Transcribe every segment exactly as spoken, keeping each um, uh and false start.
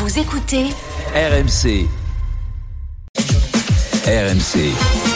Vous écoutez R M C. R M C.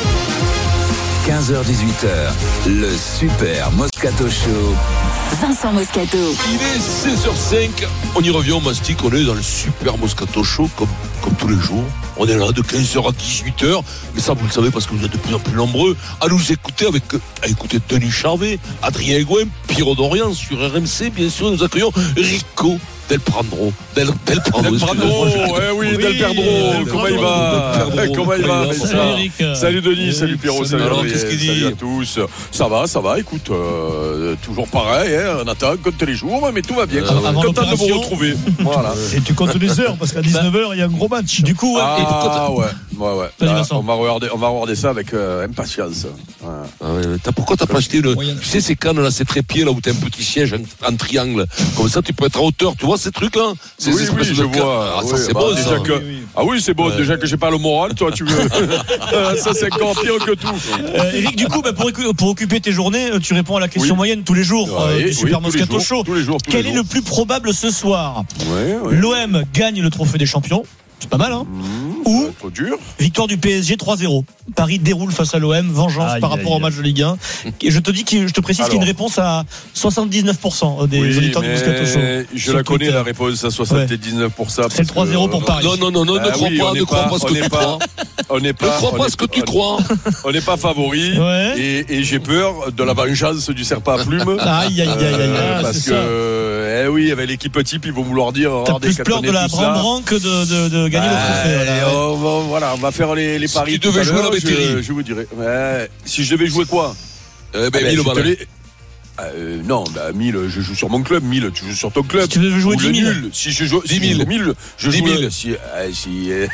quinze heures dix-huit heures, le Super Moscato Show. Vincent Moscato. Il est seize heures cinq, on y revient, on mastique, on est dans le Super Moscato Show comme, comme tous les jours. On est là de quinze heures à dix-huit heures, mais ça vous le savez parce que vous êtes de plus en plus nombreux à nous écouter avec à écouter Denis Charvet, Adrien Egouin, Pierrot Dorian sur R M C. Bien sûr, nous accueillons Rico Del Prandro. Del, Del Prandro. Del Prandro, eh oui, oui, Del Perdro. Comment il va? Comment il va? Salut Eric. Salut Denis, salut Pierrot, salut. Alors, qu'est-ce qu'il dit? Salut à tous. Ça va, ça va, écoute, euh, toujours pareil, hein, on attend comme tous les jours, mais tout va bien. Euh, Content de vous retrouver. Voilà. Et tu comptes les heures, parce qu'à dix-neuf heures, il y a un gros match. Du coup, ah ouais, ouais, ouais. Vas-y, Là, Vincent. on va regarder, on va regarder ça avec euh, impatience. Ouais. Ah ouais, t'as, pourquoi t'as pas acheté le. Tu sais, ces cannes là, ces trépieds là où t'as un petit siège en, en triangle. Comme ça, tu peux être à hauteur. Tu vois ces trucs là? Ces Oui, oui, je de vois. Ah, ça, Oui, c'est bah, bon, déjà ça. que... Oui, oui. Ah oui, c'est bon. Ouais. Déjà que j'ai pas le moral, toi, tu veux. Ça, c'est encore pire que tout. Euh, Eric, du coup, bah, pour, écu- pour occuper tes journées, tu réponds à la question Oui. moyenne tous les jours euh, Oui, du oui, Super tous les Moscato jours, Show. tous les jours, tous Quel les est jours. le plus probable ce soir? Ouais, ouais. L'O M gagne le trophée des champions. C'est pas mal, hein? Mmh, Ou ça va être trop dur. victoire du P S G trois zéro. Paris déroule face à l'O M, vengeance Aïe, par aïe, rapport au aïe. match de Ligue un. Et je te dis que je te précise qu'il y a une Alors. réponse à soixante-dix-neuf pour cent des Oui, auditeurs du mais Moscato Show. je Sur la connais Twitter. la réponse à soixante-dix-neuf pour cent. C'est le trois zéro pour Paris. Non, non, non, non, ne Ah crois oui, pas, on ne n'est crois pas- pas ce on que n'est tu pas- crois. On n'est Ne pas, crois on pas est- ce que tu on- crois. On n'est pas favori. Ouais. Et, et j'ai peur de la vengeance du serpent à plume. Aïe, aïe, aïe, aïe, Euh, aïe. parce c'est que, ça. euh, eh oui, avec l'équipe type, ils vont vouloir dire. T'as regardez, plus quand peur on de est la tous là, bran-bran que de, de, de gagner Ah, le trophée. et Voilà. on, va, voilà, on va faire les, les Si paris. tu tout devais à jouer l'heure, la métairie. je, je vous dirais. Ouais, si je devais jouer quoi? Eh ben, Ah ben, mille je te balles. l'ai- Euh, non, bah, mille, je joue sur mon club. mille, tu joues sur ton club. Si tu veux jouer Ou dix le mille. nul. Si je joue dix si je mille. joue mille, je dix joue mille. le- Si, euh, si, euh,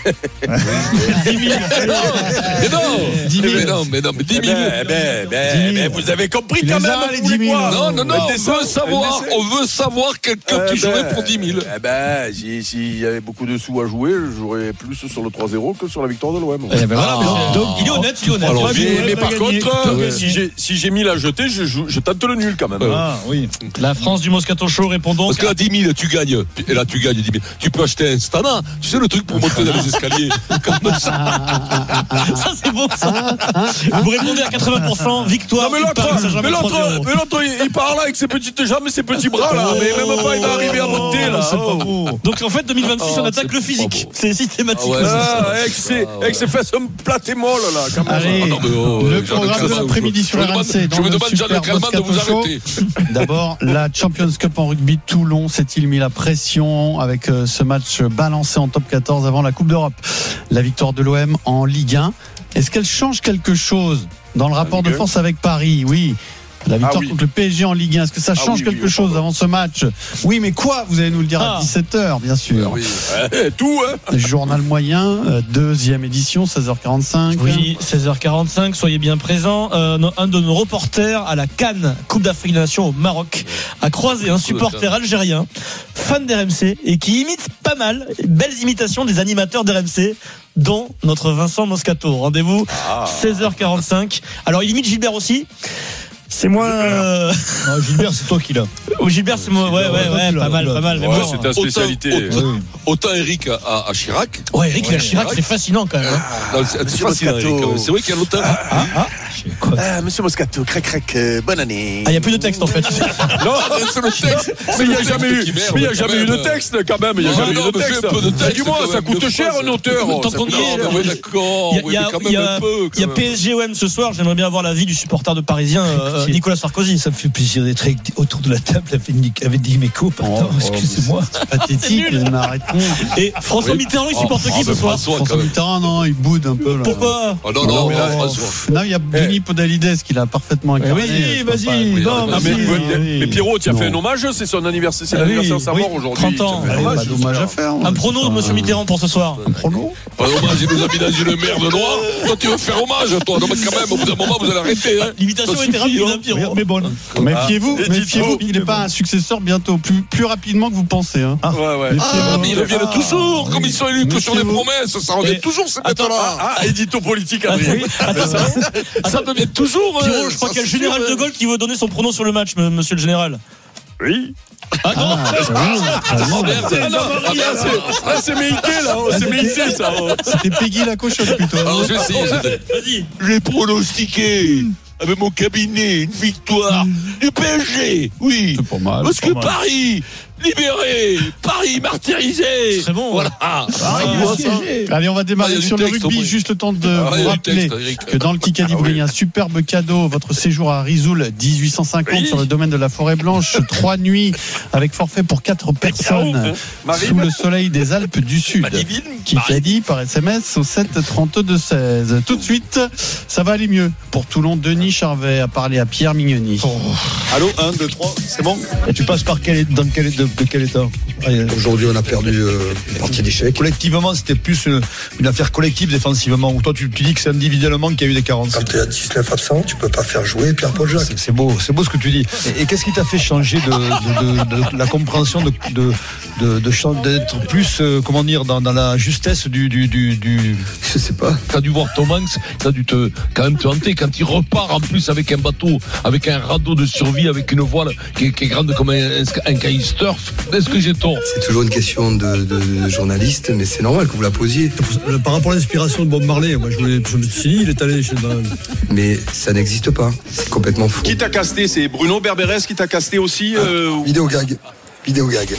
dix mille. Mais non, dix mille. mais non, mais non, mais dix eh mille. ben, eh ben, ben, ben, vous avez compris Tu quand les même. as, les vous voulez dix mille. quoi? Non, non, non, on Mettez ça, veut savoir, mettez ça. on veut savoir quelqu'un Eh qui jouerait ben, pour dix mille. Eh ben, si, s'il y avait beaucoup de sous à jouer, je jouerais plus sur le trois zéro que sur la victoire de l'O M. Eh ben voilà, Ah. mais donc, il est honnête, il est honnête. Alors, Ouais, Mais, mais- mais par contre, Ouais. si j'ai si j'ai mis la jetée, je, joue, je tente le nul quand même. Ah oui. La France du Moscato Show répond donc. Parce que là, dix mille, tu gagnes. Et là, tu gagnes dix mille. Tu peux acheter un Stana. Tu sais, le truc pour monter dans les escaliers. Comme ça. Ça c'est bon ça. Vous répondez à quatre-vingts pour cent, victoire Non mais du l'autre, Paris Saint-Germain mais l'autre, trois zéro. mais l'autre, il, il part là avec ses petites jambes et ses petits bras là, mais même pas il va arriver à monter là. C'est pas Oh. beau. Donc en fait deux mille vingt-six Oh, on attaque c'est le pas physique. beau. C'est systématique. Ah ouais, Ah, avec ses, Ah, ouais. avec ses fesses plates et molles là, quand même. Allez, Ah non, mais oh, le Jean-Luc programme de Calment, l'après-midi je- sur je R M C. demande- dans Je me le demande, Super Jean-Luc Calment, de vous Moscato Show. arrêter. D'abord, la Champions Cup en rugby. Toulon s'est-il mis la pression avec euh, ce match balancé en top quatorze avant la Coupe d'Europe? La victoire de l'O M en Ligue un. Est-ce qu'elle change quelque chose dans le rapport de Ligue un? force avec Paris? Oui. La victoire Ah oui. contre le P S G en Ligue un, est-ce que ça Ah change oui, oui, quelque oui, chose pardon. avant ce match? Oui, mais quoi? Vous allez nous le dire Ah. à dix-sept heures, bien sûr. Oui. Eh, tout, hein. Journal moyen, euh, deuxième édition, seize heures quarante-cinq. Oui, seize heures quarante-cinq, soyez bien présents. Euh, no- un de nos reporters à la Cannes, Coupe d'Afrique des Nations au Maroc, a croisé un supporter algérien, fan d'R M C, et qui imite pas mal, belles imitations des animateurs d'R M C, dont notre Vincent Moscato. Rendez-vous Ah. seize heures quarante-cinq. Alors il imite Gilbert aussi. C'est moi. Euh... Non, Gilbert, c'est toi qui l'as. Oh, Gilbert, c'est moi. Ouais, ouais, ouais, pas mal, pas mal. mais Ouais, bon. c'est ta spécialité. Autant, autant, autant Eric à, à, à Chirac. Ouais, Eric ouais, Chirac, c'est fascinant quand même. hein. Non, c'est, c'est Monsieur facile, Moscato. Eric. C'est vrai qu'il y a longtemps. Ah, monsieur Moscato, crac, crac, euh, bonne année. Ah, il n'y a plus de texte en fait. Non, c'est le texte. mais il n'y a le jamais texte eu, qui merde, mais il y a quand jamais eu même. de texte quand même. Il n'y a Non, jamais non, eu de mais fais texte. un peu de texte, Et dis-moi, quand ça même, coûte de cher phrase. un auteur. Tant Ça qu'on coûte y est, cher. Oui, d'accord. Il y a, Oui, il y a- mais quand il y même a- un peu. il y a quand P même. S G O M ce soir. J'aimerais bien avoir l'avis du supporter de Parisien, euh, Nicolas Sarkozy. Ça me fait plaisir d'être avec- autour de la table avec, Nic- avec Dimeco. Pardon, Oh, excusez-moi. Pathétique, mais arrêtons. Et François Oui. Mitterrand, il Oh, supporte oh, qui ce mais soir François, quand François même. Mitterrand, non, il boude un peu. Là. Pourquoi Oh non, non, mais là, Oh, François. non, il y a Denis Podalides qui l'a parfaitement incarné. vas-y, Je peux vas-y, pas- non, Ah, Ah, mais, vas-y. mais, mais Pierrot, tu as Non. fait un hommage, c'est son anniversaire, c'est Ah oui, l'anniversaire de sa oui, mort aujourd'hui. trente ans. Tu as fait un Allez, hommage, pas d'hommage à faire. Un prono de Monsieur Mitterrand pour ce soir. Un prono Pas hommage, il nous a mis dans une merde noire. Toi, tu veux faire hommage, toi. Non, mais quand même, au bout d'un moment, vous allez arrêter. Hein. L'imitation Ça était suffit, rapide, hein. hein, Pierrot. Mais bon. Méfiez-vous, Et méfiez-vous, dites-vous. il n'est pas un successeur bientôt, plus, plus rapidement que vous pensez. Hein. Ouais, ouais. Ah, mais ils reviennent toujours. Comme ils sont élus que sur les Méfiez-vous. promesses, ça revient Et- toujours, ces Attends, bêtes-là. Ah, édito politique, Adrien. Attends, Ça devient toujours. Pierrot, euh, je crois ça qu'il y a le suffit, général ouais. de Gaulle qui veut donner son prono sur le match, m- monsieur le général. Oui. Ah non, Ah, c'est bon. Ah non, ah, c'est, ah, c'est Méïté, là. Oh, c'est Méïté, ça. Oh. C'était Peggy la cochonne plutôt. Alors, je sais, je- vas-y. j'ai pronostiqué avec mon cabinet une victoire du P S G. Oui. C'est pas mal. Parce que mal. Paris, libéré, Paris martyrisé. Très bon. Voilà. Ah, Tu vois ça Allez, on va démarrer Ah, il y a du sur le texte, rugby. oui. Juste le temps de Ah, vous il y a du rappeler texte, Eric. que dans le Kikadi, Ah, vous oui. gagnez un superbe cadeau. Votre séjour à Risoul, dix-huit cent cinquante Oui. sur le domaine de la Forêt Blanche. Trois nuits avec forfait pour quatre personnes Marine. sous le soleil des Alpes du Sud. Kikadi par S M S au sept trente-deux seize. Tout de suite, ça va aller mieux pour Toulon. Denis Charvet a parlé à Pierre Mignoni. Allô, un, deux, trois, c'est bon? Et tu passes par quel, dans quel, de, de quel état? Aujourd'hui, on a perdu euh, une partie d'échec. Collectivement, c'était plus une, une affaire collective défensivement. Ou toi, tu, tu dis que c'est individuellement qu'il y a eu des carences. Quand tu as dix-neuf absents, tu peux pas faire jouer Pierre-Paul Jacques. C'est, c'est beau, c'est beau ce que tu dis. Et, et qu'est-ce qui t'a fait changer de, de, de, de la compréhension de, de, de, de chan- d'être plus, euh, comment dire, dans, dans la justesse du, du, du, du... Je sais pas. T'as dû voir Tom Hanks, t'as dû te, quand même te hanter quand il repart en plus avec un bateau, avec un radeau de survie, avec une voile qui est, qui est grande comme un, un kitesurf. Est-ce que j'ai tort? C'est toujours une question de, de, de journaliste, mais c'est normal que vous la posiez. Par rapport à l'inspiration de Bob Marley, moi je, voulais, je me suis dit, il est allé chez... Mais ça n'existe pas. C'est complètement faux. Qui t'a casté? C'est Bruno Berberes qui t'a casté aussi euh, ou- Vidéo gag. Vidéo gag.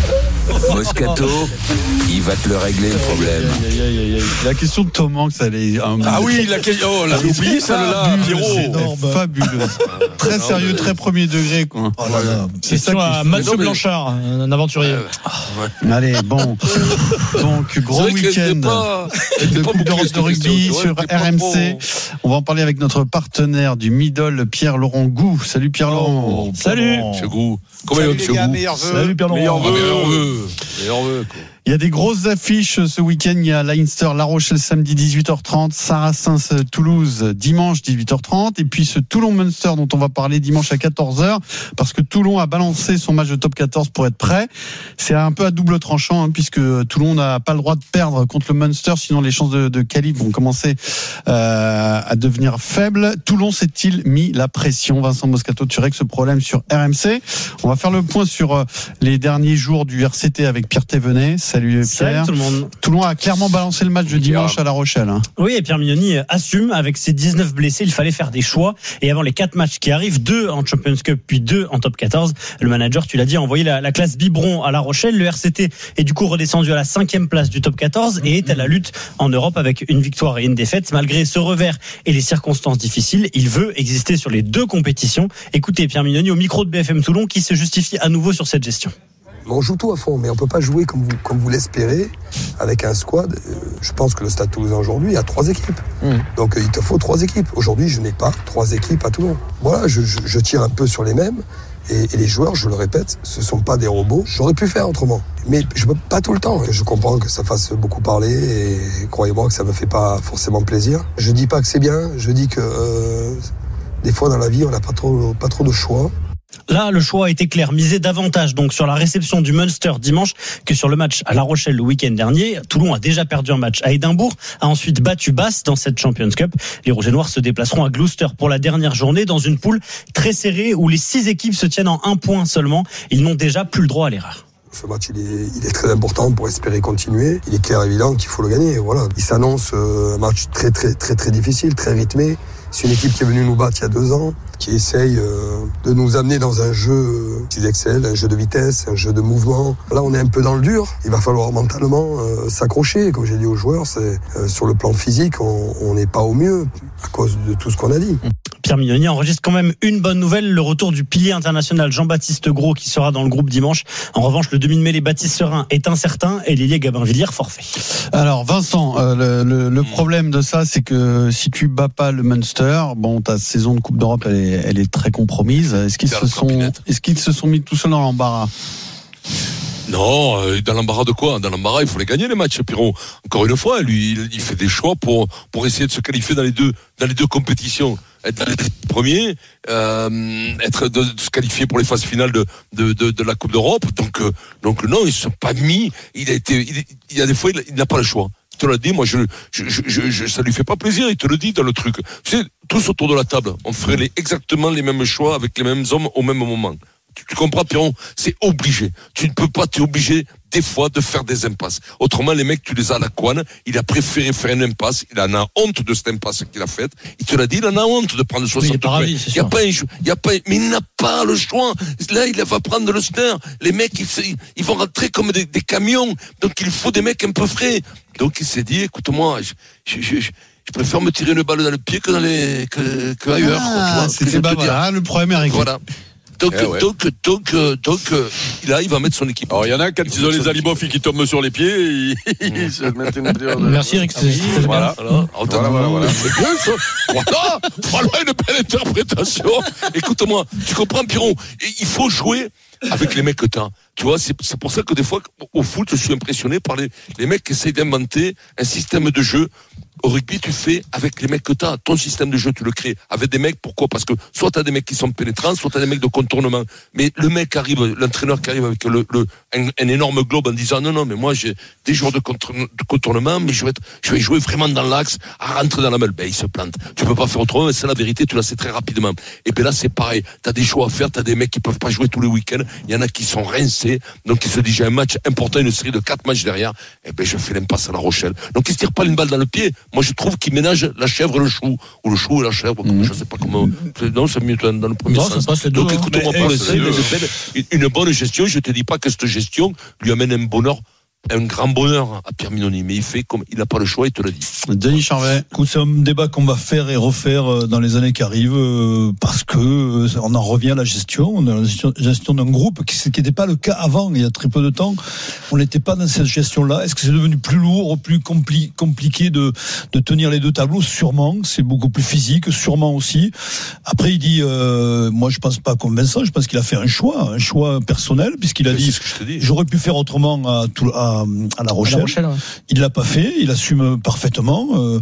Moscato, il va te le régler le problème. Aïe, aïe, aïe, aïe. La question de Tom Hanks, elle est un- Ah oui, la question. Oh, là, j'ai oublié celle-là, Pierrot. fabuleuse, fabuleuse. Très sérieux, très premier degré, quoi. Oh là là. C'est ça Question qui à fait- Mathieu Non, mais- Blanchard, un aventurier. Allez, bon. Donc, gros C'est vrai qu'elle était week-end pas- elle de était pas Coupe bouclée, d'Europe cette de rugby question, tu sur vois, elle était pas R M C. trop- On va en parler avec notre partenaire du middle, Pierre-Laurent Gou. Salut Pierre-Laurent. Salut. Monsieur Gou. Comment il va, monsieur Gou? Salut Pierre Meilleur Ah, vœu. meilleur vœu. Meilleur vœu, quoi. Il y a des grosses affiches ce week-end. Il y a Leinster, La Rochelle samedi dix-huit heures trente, Saracens Toulouse dimanche dix-huit heures trente, et puis ce Toulon-Munster dont on va parler dimanche à quatorze heures, parce que Toulon a balancé son match de top quatorze pour être prêt. C'est un peu à double tranchant, hein, puisque Toulon n'a pas le droit de perdre contre le Munster, sinon les chances de, de qualif vont commencer euh, à devenir faibles. Toulon s'est-il mis la pression? Vincent Moscato, tu règles ce problème sur R M C. On va faire le point sur euh, les derniers jours du R C T avec Pierre Thévenet. Salut Pierre. Salut tout le monde. Toulon a clairement balancé le match de dimanche à La Rochelle. Hein. Oui, et Pierre Mignoni assume, avec ses dix-neuf blessés, il fallait faire des choix. Et avant les quatre matchs qui arrivent, deux en Champions Cup, puis deux en Top quatorze, le manager, tu l'as dit, a envoyé la, la classe biberon à La Rochelle. Le R C T est du coup redescendu à la cinquième place du Top quatorze et est à la lutte en Europe avec une victoire et une défaite. Malgré ce revers et les circonstances difficiles, il veut exister sur les deux compétitions. Écoutez Pierre Mignoni au micro de B F M Toulon qui se justifie à nouveau sur cette gestion. On joue tout à fond, mais on peut pas jouer comme vous, comme vous l'espérez avec un squad. Euh, Je pense que le Stade Toulousain aujourd'hui a trois équipes. Mmh. Donc euh, il te faut trois équipes. Aujourd'hui, je n'ai pas trois équipes à Toulon. Voilà, je, je, je tire un peu sur les mêmes. Et, et les joueurs, je le répète, ce sont pas des robots. J'aurais pu faire autrement. Mais je peux pas tout le temps. Je comprends que ça fasse beaucoup parler et croyez-moi que ça me fait pas forcément plaisir. Je dis pas que c'est bien. Je dis que euh, des fois dans la vie, on n'a pas trop, pas trop de choix. Là, le choix a été clair, miser davantage donc sur la réception du Munster dimanche que sur le match à La Rochelle le week-end dernier. Toulon a déjà perdu un match à Édimbourg, a ensuite battu Basse dans cette Champions Cup. Les Rouges et Noirs se déplaceront à Gloucester pour la dernière journée dans une poule très serrée où les six équipes se tiennent en un point seulement. Ils n'ont déjà plus le droit à l'erreur. Ce match, il est, il est très important pour espérer continuer. Il est clair et évident qu'il faut le gagner. Voilà. Il s'annonce un match très, très, très, très difficile, très rythmé. C'est une équipe qui est venue nous battre il y a deux ans, qui essaye euh, de nous amener dans un jeu qui excelle, un jeu de vitesse, un jeu de mouvement. Là, on est un peu dans le dur. Il va falloir mentalement euh, s'accrocher. Comme j'ai dit aux joueurs, c'est euh, sur le plan physique, on n'est pas au mieux à cause de tout ce qu'on a dit. Pierre Mignoni enregistre quand même une bonne nouvelle, le retour du pilier international Jean-Baptiste Gros qui sera dans le groupe dimanche. En revanche, le demi de mêlée Baptiste Serin est incertain et l'ailier Gabin Villiers forfait. Alors Vincent, euh, le, le, le problème de ça, c'est que si tu bats pas le Munster, bon, ta saison de Coupe d'Europe, elle est, elle est très compromise. Est-ce qu'ils se sont, est-ce qu'ils se sont mis tout seuls dans l'embarras? Non, euh, dans l'embarras de quoi? Dans l'embarras, il faut les gagner les matchs, Pierrot. Encore une fois, lui, il, il fait des choix pour pour essayer de se qualifier dans les deux dans les deux compétitions. Être dans les premiers, euh, être de, de se qualifier pour les phases finales de de de, de la Coupe d'Europe. Donc euh, donc non, ils se sont pas mis. Il a été, il, il y a des fois, il, il n'a pas le choix. Il te l'a dit, moi, je, je, je, je, ça lui fait pas plaisir. Il te le dit dans le truc. Tu sais, tous autour de la table, on ferait les, exactement les mêmes choix avec les mêmes hommes au même moment. Tu, tu comprends, Pierron? C'est obligé. Tu ne peux pas, tu es obligé des fois de faire des impasses. Autrement, les mecs, tu les as à la couenne. Il a préféré faire une impasse. Il en a honte de cette impasse qu'il a faite. Il te l'a dit, il en a honte de prendre soixante points. Oui, il n'y a pas, il y a pas, mais il n'a pas le choix. Là, il va prendre le snare. Les mecs, ils, ils vont rentrer comme des, des camions. Donc, il faut des mecs un peu frais. Donc, il s'est dit, écoute-moi, je, je, je, je je préfère me tirer une balle dans le pied que dans les, que, que ailleurs. Ah, c'était bah voilà, le problème est réglé. Voilà. Donc, eh ouais. donc, donc, donc, donc, là, il va mettre son équipe. Alors, il y en a, quand ils ont les alibofs qui tombent sur les pieds, ils, ils se mettent une... Merci, Eric. C'est voilà. Voilà. Voilà, voilà, voilà. C'est bien, ça. Voilà. Voilà une belle interprétation. Écoute-moi, tu comprends, Pierron? Il faut jouer avec les mecs que t'as. Tu vois, c'est, c'est pour ça que des fois, au foot, je suis impressionné par les, les mecs qui essayent d'inventer un système de jeu. Au rugby, tu fais avec les mecs que t'as. Ton système de jeu, tu le crées avec des mecs. Pourquoi? Parce que soit t'as des mecs qui sont pénétrants, soit t'as des mecs de contournement. Mais le mec arrive, l'entraîneur qui arrive avec le, le un, un énorme globe en disant non, non, mais moi j'ai des joueurs de, contre, de contournement, mais je vais, être, je vais jouer vraiment dans l'axe, à rentrer dans la meule. Ben il se plante. Tu peux pas faire autrement. Mais c'est la vérité. Tu la sais très rapidement. Et ben là, c'est pareil. T'as des choix à faire. T'as des mecs qui peuvent pas jouer tous les week-ends. Il y en a qui sont rincés. Donc ils se disent j'ai un match important, une série de quatre matchs derrière. Et ben je fais l'impasse à La Rochelle. Donc ils se tirent pas une balle dans le pied. Moi je trouve qu'ils ménagent la chèvre et le chou, ou le chou et la chèvre, mmh. je sais pas comment. Non, c'est mieux dans le premier non, sens. Ça Donc deux, écoute-moi, pour l'essayer, une, une bonne gestion, je te dis pas que cette gestion lui amène un bonheur, un grand bonheur à Pierre Mignoni, mais il fait comme il n'a pas le choix, il te l'a dit. Denis Charvet. Écoute, c'est un débat qu'on va faire et refaire dans les années qui arrivent parce que on en revient à la gestion, on a la gestion, gestion d'un groupe qui n'était pas le cas avant. Il y a très peu de temps, on n'était pas dans cette gestion-là. Est-ce que c'est devenu plus lourd, plus compli- compliqué de de tenir les deux tableaux? Sûrement, c'est beaucoup plus physique, sûrement aussi. Après, il dit, euh, moi, je pense pas comme Vincent. Je pense qu'il a fait un choix, un choix personnel, puisqu'il a mais dit, c'est ce que je te dis. J'aurais pu faire autrement à tout à à La Rochelle. À La Rochelle, ouais. Il l'a pas fait, il assume parfaitement. Euh,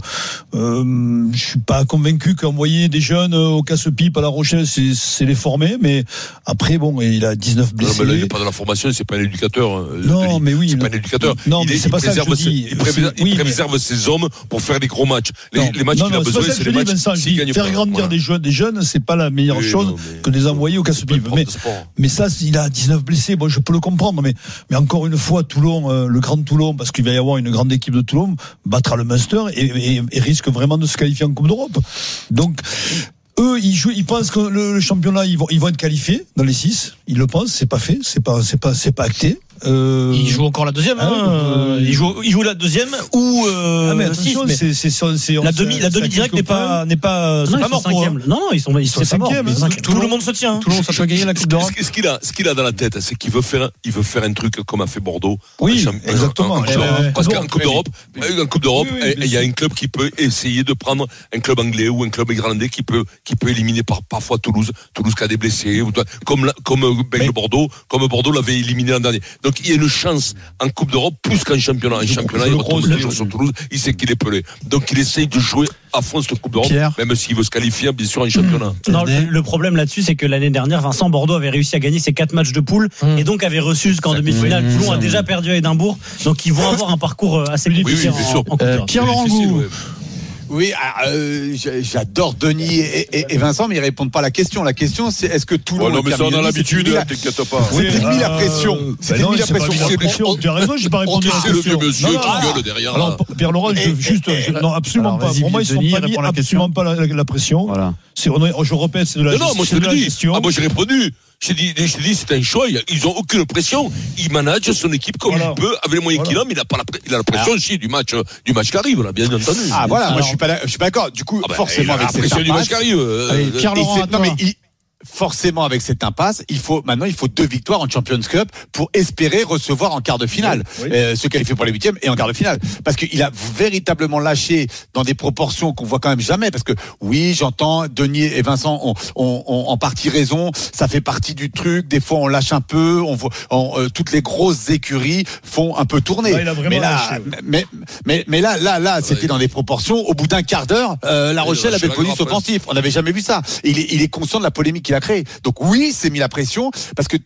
euh, je suis pas convaincu qu'envoyer des jeunes au casse-pipe à La Rochelle, c'est, c'est les former, mais après, bon, il a dix-neuf blessés. Non, mais là, il n'est pas dans la formation, c'est pas un éducateur. Non, Denis. mais oui. C'est non, pas un éducateur. Non, il mais est, c'est il pas ça que je préserve dis. ses, il préserve, oui, il préserve mais... ses hommes pour faire des gros matchs. Les, non, les matchs non, qu'il a non, besoin, c'est, c'est c'est les les matchs. Vincent, s'il gagne faire pas. grandir Voilà. des jeunes, des jeunes, c'est pas la meilleure Oui, chose non, mais... que de les envoyer au casse-pipe. Mais, mais ça, il a dix-neuf blessés. Bon, je peux le comprendre, mais, mais encore une fois, Toulon, euh, le grand Toulon, parce qu'il va y avoir une grande équipe de Toulon, battra le Munster et, et, et risque vraiment de se qualifier en Coupe d'Europe. Donc, eux, ils jouent, ils pensent que le, le championnat, ils vont, ils vont être qualifiés dans les six. Ils le pensent, c'est pas fait, c'est pas, c'est pas, c'est pas acté. Euh... Il joue encore la deuxième. Hein, euh, il joue, il joue la deuxième ou euh, ah mais attention, six, c'est, c'est, c'est, c'est, la demi, la demi directe n'est pas, n'est pas, c'est non, pas mort pour eux. Non, non, ils sont, ils sont cinquième. Hein. Tout, tout le monde se tient. Hein. Tout le monde, ça peut gagner la Coupe d'Europe. Ce qu'il a, ce qu'il a dans la tête, c'est qu'il veut faire, il veut faire un truc comme a fait Bordeaux. Oui, en, exactement. En, en, en, euh, parce qu'en Coupe d'Europe, en Coupe d'Europe, oui, oui, il y a un club qui peut essayer de prendre un club anglais ou un club irlandais qui peut, qui peut éliminer par, parfois Toulouse, Toulouse qui a des blessés, ou, comme, la, comme Bègle Bordeaux, comme Bordeaux l'avait éliminé l'an dernier. Donc il y a une chance en Coupe d'Europe plus qu'en championnat. En championnat, il retombe toujours sur Toulouse, il sait qu'il est pelé. Donc il essaye de jouer à fond cette Coupe d'Europe, Pierre. même s'il veut se qualifier bien sûr en championnat. Non, le, le problème là-dessus, c'est que l'année dernière, Vincent Bordeaux avait réussi à gagner ses quatre matchs de poule mmh. et donc avait reçu jusqu'en demi-finale. Oui, Toulon a déjà perdu à Édimbourg, donc ils vont avoir un parcours assez compliqué oui, oui, en, en Coupe d'Europe. Pierre-Laurent Gou. Oui, euh, j'adore Denis et, et, et Vincent, mais ils répondent pas à la question. La question, c'est est-ce que Toulon. Ouais, non, mais ça, on a l'habitude, la... t'inquiète pas. C'était mis la pression. C'était mis la pression. Tu as raison, j'ai pas répondu à la C'est le vieux question. monsieur qui gueule derrière. Alors, Pierre Laurent, juste, non, absolument pas. Pour moi, ils sont pas mis absolument pas la pression. Voilà. Je répète, c'est de la gestion. Non, moi, je te le dis. Ah, moi, j'ai répondu. J'ai dit, j'ai dit, c'est un choix. Ils ont aucune pression. Il manage son équipe comme voilà. il peut, avec les moyens voilà. qu'il a, mais il a pas la, il a la pression aussi du match, du match qui arrive, là, bien entendu. Ah, voilà, alors, moi, je suis pas, je suis pas d'accord. Du coup, ah, bah, forcément, avec la pression du match qui arrive. Allez, Pierre-Laurent, non, mais il, forcément, avec cette impasse, il faut maintenant il faut deux victoires en Champions Cup pour espérer recevoir en quart de finale, oui, oui. Euh, se qualifier pour les huitièmes et en quart de finale. Parce qu'il a véritablement lâché dans des proportions qu'on voit quand même jamais. Parce que oui, j'entends Denis et Vincent ont, ont, ont en partie raison. Ça fait partie du truc. Des fois, on lâche un peu. On voit on, euh, toutes les grosses écuries font un peu tourner. Ouais, mais là, lâché, ouais. mais, mais mais là, là, là, c'était ouais. dans des proportions. Au bout d'un quart d'heure, euh, La Rochelle avait le bonus offensif. On n'avait jamais vu ça. Il est, il est conscient de la polémique qu'il a créé. Donc oui, c'est mis la pression parce que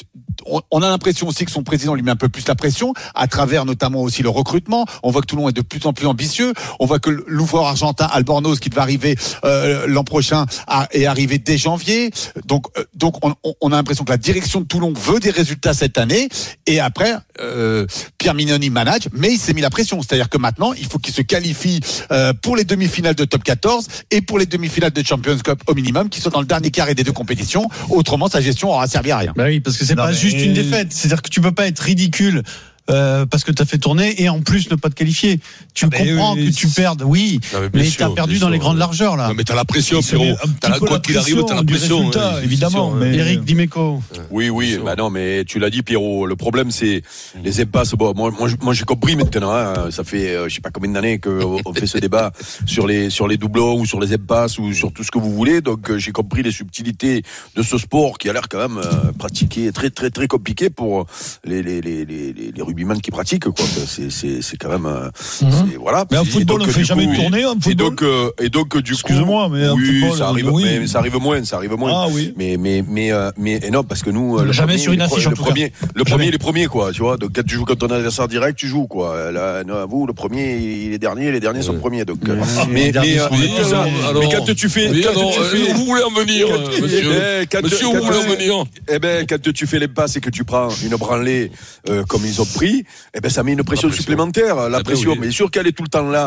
on, on a l'impression aussi que son président lui met un peu plus la pression, à travers notamment aussi le recrutement. On voit que Toulon est de plus en plus ambitieux. On voit que l'ouvreur argentin Albornoz, qui devait arriver euh, l'an prochain, a, est arrivé dès janvier. Donc, euh, donc on, on a l'impression que la direction de Toulon veut des résultats cette année. Et après, euh, Pierre Mignoni manage, mais il s'est mis la pression. C'est-à-dire que maintenant, il faut qu'il se qualifie euh, pour les demi-finales de Top quatorze et pour les demi-finales de Champions Cup au minimum, qui sont dans le dernier carré des deux compétitions. Autrement, sa gestion aura servi à rien. Bah oui, parce que c'est Non, pas mais- juste une défaite. C'est-à-dire que tu peux pas être ridicule. Euh, parce que tu as fait tourner et en plus ne pas te qualifier. Tu Ah ben comprends oui, que tu perdes, oui, Non, mais bien mais sûr, tu as perdu bien dans sûr, les grandes ouais. largeurs là. Non, mais t'as la pression, Il se met Pierrot. un petit T'as la, peu quoi la qu'il arrive, t'as la pression du pression. résultat, hein, c'est évidemment, sûr, mais- hein. Eric Dimeco. Oui, oui, bah non, mais tu l'as dit, Pierrot. Le problème, c'est les impasses. Bon, moi, moi, moi, j'ai compris maintenant. Hein, ça fait, euh, je sais pas combien d'années qu'on on fait ce débat sur les sur les doublons ou sur les impasses ou sur tout ce que vous voulez. Donc, euh, j'ai compris les subtilités de ce sport qui a l'air quand même euh, pratiqué très très très compliqué pour les les les les, les rugbymen qui pratiquent. Quoi, c'est c'est c'est quand même euh, c'est, voilà. Mais en Et football, donc, on fait du jamais coup, tourner en Et football. donc euh, et donc du coup. Excuse-moi, mais en oui, football, ça arrive, oui. mais ça arrive moins, ça arrive moins. Ah oui. Mais mais mais euh, mais et non parce que nous euh, le Jamais premier, sur une le, affiche, le en tout premier, le Jamais. premier, les premiers quoi, tu vois. Donc quand tu joues contre ton adversaire direct, tu joues quoi. Là, non, vous le premier, il est dernier, les derniers sont premiers. Donc euh, mais mais, euh, mais tout ça. Alors, mais quand tu fais, oui, quand alors, tu euh, fais, vous voulez en venir, quand- euh, monsieur. eh, quand- Monsieur, quand- vous voulez en venir. eh ben, quand tu fais les passes et que tu prends une branlée euh, comme ils ont pris, eh ben, ça met une pression, pression. supplémentaire. La Ah ben pression, oui. mais sûr qu'elle est tout le temps là.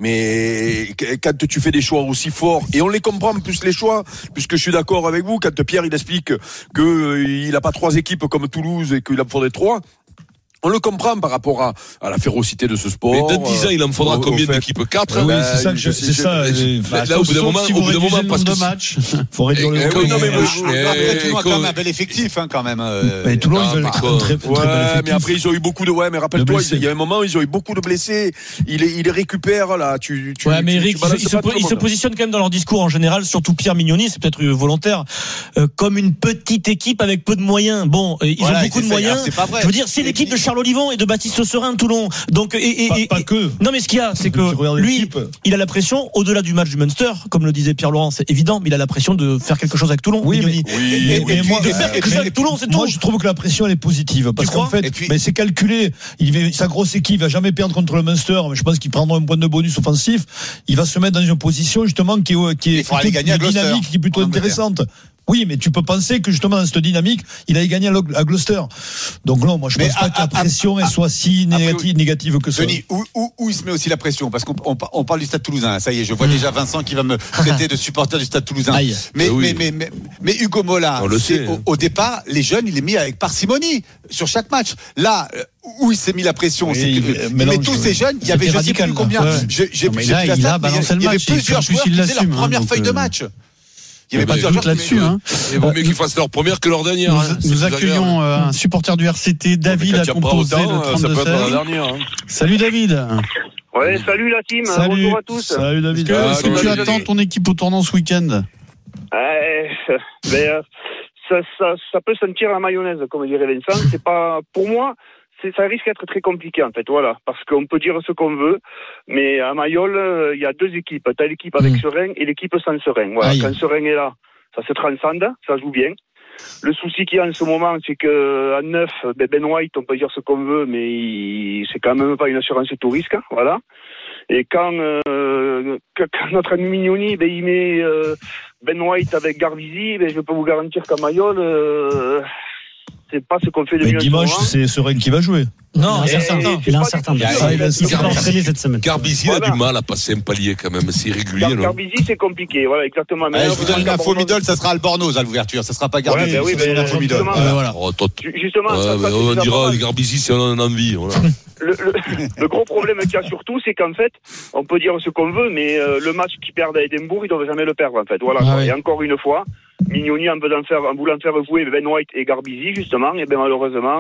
Mais qu- quand tu fais des choix aussi forts, et on les comprend plus les choix, puisque je suis d'accord avec vous, quand Pierre il explique que euh, il a pas trois équipes comme Toulouse et qu'il en faudrait trois. On le comprend par rapport à, à la férocité de ce sport. Mais dans dix ans, il en faudra au- au combien fait- d'équipes? quatre? Ah oui, Ben, c'est ça que je, je- c'est je- ça. je- euh, Là, là, au bout d'un moment, si au vous bout d'un moment, réduisez le parce nombre que de matchs. faut réduire Eh, le eh, oui, non, mais moi, Eh, Après, Toulon a quand écoute, même un bel effectif, hein, quand même. euh, Mais Toulon, Ah, ils veulent par un contre. très, très Ouais, bel effectif. mais après ils ont eu beaucoup de ouais, mais rappelle-toi, blessés. il y a un moment ils ont eu beaucoup de blessés. Il les, il les récupère là. Tu, tu, Ouais, mais tu- Eric, tu balances ils, se, pas tout le ils se monde. positionnent quand même dans leur discours en général, surtout Pierre Mignoni, c'est peut-être euh, volontaire, euh, comme une petite équipe avec peu de moyens. Bon, euh, ils Voilà, ont beaucoup de c'est ça, alors, moyens. c'est pas vrai. Je veux dire, c'est Et l'équipe puis- de Charles Olivon et de Baptiste Serin, Toulon. Donc, et, et, Pas, et- pas et- que. non, mais ce qu'il y a, c'est Tu que regardes lui, l'équipe. il a la pression, au-delà du match du Munster, comme le disait Pierre Laurent, c'est évident, mais il a la pression de faire quelque chose avec Toulon. Oui, Mignoni. Oui, Mais- oui, mais oui. moi, de faire quelque chose avec Toulon, c'est tout. Moi, je trouve que la pression elle est positive parce Tu qu'en crois fait, Et puis- mais c'est calculé. Il va, sa grosse équipe va jamais perdre contre le Munster, mais je pense qu'il prendra un point de bonus offensif. Il va se mettre dans une position justement qui est, qui est Il faudra aller plutôt gagner à Gloucester, dynamique, qui est plutôt en Angleterre. intéressante. Oui, mais tu peux penser que justement dans cette dynamique, il a gagné à Lo- à Gloucester. Donc non, moi je Mais pense pas à- que la à- pression elle à- soit si après, négative, négative que ça. Denis, où, où, où il se met aussi la pression? Parce qu'on on, on parle du Stade Toulousain. Ça y est, je vois déjà Vincent qui va me traiter de supporter du Stade Toulousain. Aïe. Mais, Eh oui. mais, mais, mais, mais Hugo Mola, On le c'est- sait. au, au départ, les jeunes, il est mis avec parcimonie sur chaque match. Là, euh, où il s'est mis la pression, Oui, c'est que, mais- euh, mais mais non, tous je- ces jeunes, il y avait, c'était je sais radical, plus combien, là. Ouais. j'ai, j'ai, Non, mais j'ai là, plus la il a stat, mais balancé il le y avait match, et plusieurs puis en plus, joueurs il qui faisaient leur l'assume, hein, première donc, feuille de euh, match. Il y avait Eh ben, plusieurs Doute joueurs qui là-dessus, mettaient- hein. Il vaut mieux qu'ils fassent leur première que leur dernière. hein. C'est Nous plus accueillons agréable. euh, un supporter du R C T, David, Quand a il y a pas composé autant, le ça peut être la trente-deux seize. dernière. hein. Salut David. Ouais, salut la team, Salut. bonjour à tous. Salut David. Est-ce que, Ah, est-ce que salut, tu David. attends ton équipe au tournant ce week-end? Ouais, mais, euh, ça, ça, ça peut sentir la mayonnaise, comme dirait Vincent. C'est pas, pour moi, c'est, ça risque d'être très compliqué en fait, voilà, parce qu'on peut dire ce qu'on veut, mais à Mayol, euh, il y a deux équipes. T'as l'équipe avec Mm. Serein et l'équipe sans Serein. Voilà, Aïe. quand Serein est là, ça se transcende, ça joue bien. Le souci qu'il y a en ce moment, c'est que à neuf, ben, Ben White, on peut dire ce qu'on veut, mais il, c'est quand même pas une assurance tout risque, voilà. Et quand, euh, que- quand notre ami Mignoni, ben, il met euh, Ben White avec Garbizi, ben, je peux vous garantir qu'à Mayol, euh, c'est pas ce qu'on fait de Mais mieux. en ce dimanche, moment. c'est Serein qui va jouer. Non, Et- c'est certain. et- Il a un pas certain. du tout Il sûr, Ah, il a- il s'est a- pas entraîné cette semaine. Garbizi a Voilà. du mal à passer un palier quand même. C'est irrégulier, Gar- non? Garbizi, c'est compliqué, voilà, exactement. Mais Ouais, là, je vous donne une Bordeaux- info middle, ça sera Albornoz à l'ouverture, ça sera pas Garbi. Ouais, ben oui, ça ben, sera l'info middle. justement. Euh, voilà. Oh, toi, Ju- Justement, ouais, ça, ça, mais c'est on déjà pas dira mal. Garbizi si on en a envie. Voilà. Le, le, le gros problème qu'il y a surtout, c'est qu'en fait, on peut dire ce qu'on veut, mais euh, le match qu'ils perdent à Édimbourg, ils doivent jamais le perdre, en fait. Voilà. Ah quoi. oui. Et encore une fois, Mignoni, en voulant faire, en voulant faire jouer Ben White et Garbizi, justement, et ben malheureusement,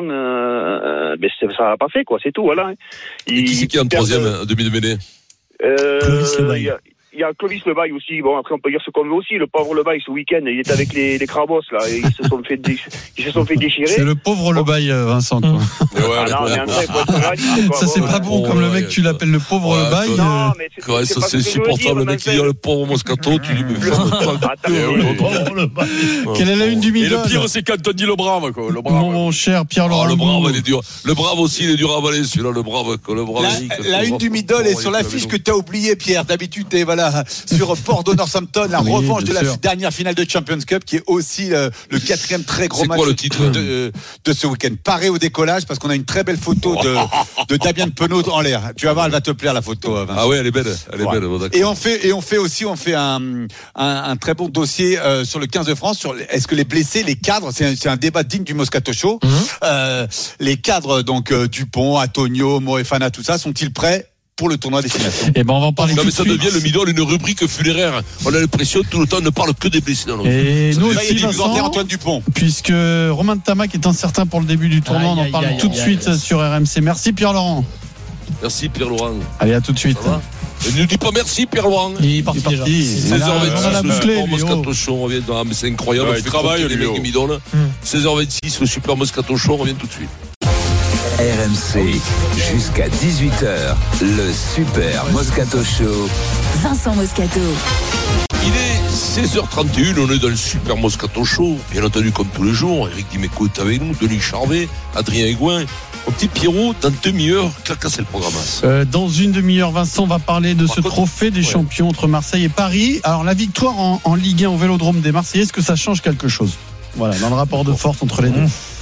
euh, ben c'est- ça n'a pas fait, quoi. C'est tout, voilà. Et qui c'est qui est en perdent- troisième, demi de mêlée? euh, Clovis Lebaille. Il y a, il y a Clovis Lebaille aussi. Bon, après, on peut dire ce qu'on veut aussi. Le pauvre Lebaille, ce week-end, il est avec les, les crabos, là. Et ils se sont fait, dé... ils se sont fait déchirer. C'est le pauvre Lebaille, Vincent, quoi. Mmh. Ouais, ah non, mais André, faut être réaliste, quoi. Ça, c'est bon, pas bon, bon comme ouais, le mec, ouais, tu l'appelles le pauvre ouais, Lebaille. Non, mais c'est, ouais, c'est, ça, c'est supportable. Le mec qui dit le pauvre Moscato, tu dis, mais quelle est la une du Midol? Et le pire, c'est quand on dit le brave, quoi. Le brave. Mon cher Pierre-Laurent. Le brave, il est dur. Le brave aussi, il est dur à avaler, celui-là, le brave, le brave. La une du Midol est sur l'affiche que tu as oublié, Pierre. D'habitude, t'es, voilà, sur Bordeaux-Northampton, la revanche de la dernière finale de Champions Cup, qui est aussi le, le quatrième très gros match de, de, de ce week-end. Paré au décollage, parce qu'on a une très belle photo de, de Damien Penaud en l'air. Tu vas voir, elle va te plaire, la photo, Vincent. Ah oui, elle est belle. Elle est ouais. belle. Bon, et on fait, et on fait aussi, on fait un, un, un très bon dossier euh, sur le quinze de France, sur est-ce que les blessés, les cadres, c'est un, c'est un débat digne du Moscato Show. Mm-hmm. Euh, les cadres, donc, euh, Dupont, Antonio, Moefana, tout ça, sont-ils prêts pour le tournoi destination? Et ben on va en parler. Non, tout mais de ça suite. devient le Midol une rubrique funéraire. On a l'impression tout le temps on ne parle que des blessés dans le. Et ça nous aussi, aussi, Vincent, Antoine Dupont. Puisque Romain Ntamak est incertain pour le début du tournoi, aïe, on en parle aïe, tout aïe, de suite aïe. sur R M C. Merci Pierre-Laurent. Merci Pierre-Laurent. Allez, à tout de suite. Ne nous dis pas merci Pierre-Laurent. Il est parti, il est parti déjà. seize heures vingt-six, le super Moscato Show, on revient dans, c'est incroyable. Ouais, il travaille, les mecs Midol. seize heures vingt-six, le super Moscato Show, on revient tout de suite. R M C, jusqu'à dix-huit heures, le super Moscato Show. Vincent Moscato. Il est seize heures trente et un, on est dans le super Moscato Show, bien entendu comme tous les jours. Eric Dimeco est avec nous, Denis Charvet, Adrien Aigouin. Mon petit Pierrot, dans une demi-heure, c'est le programme. Euh, dans une demi-heure, Vincent va parler de Par ce contre, trophée des ouais. champions entre Marseille et Paris. Alors la victoire en, en Ligue un au Vélodrome des Marseillais, est-ce que ça change quelque chose? Voilà, dans le rapport de force entre les deux.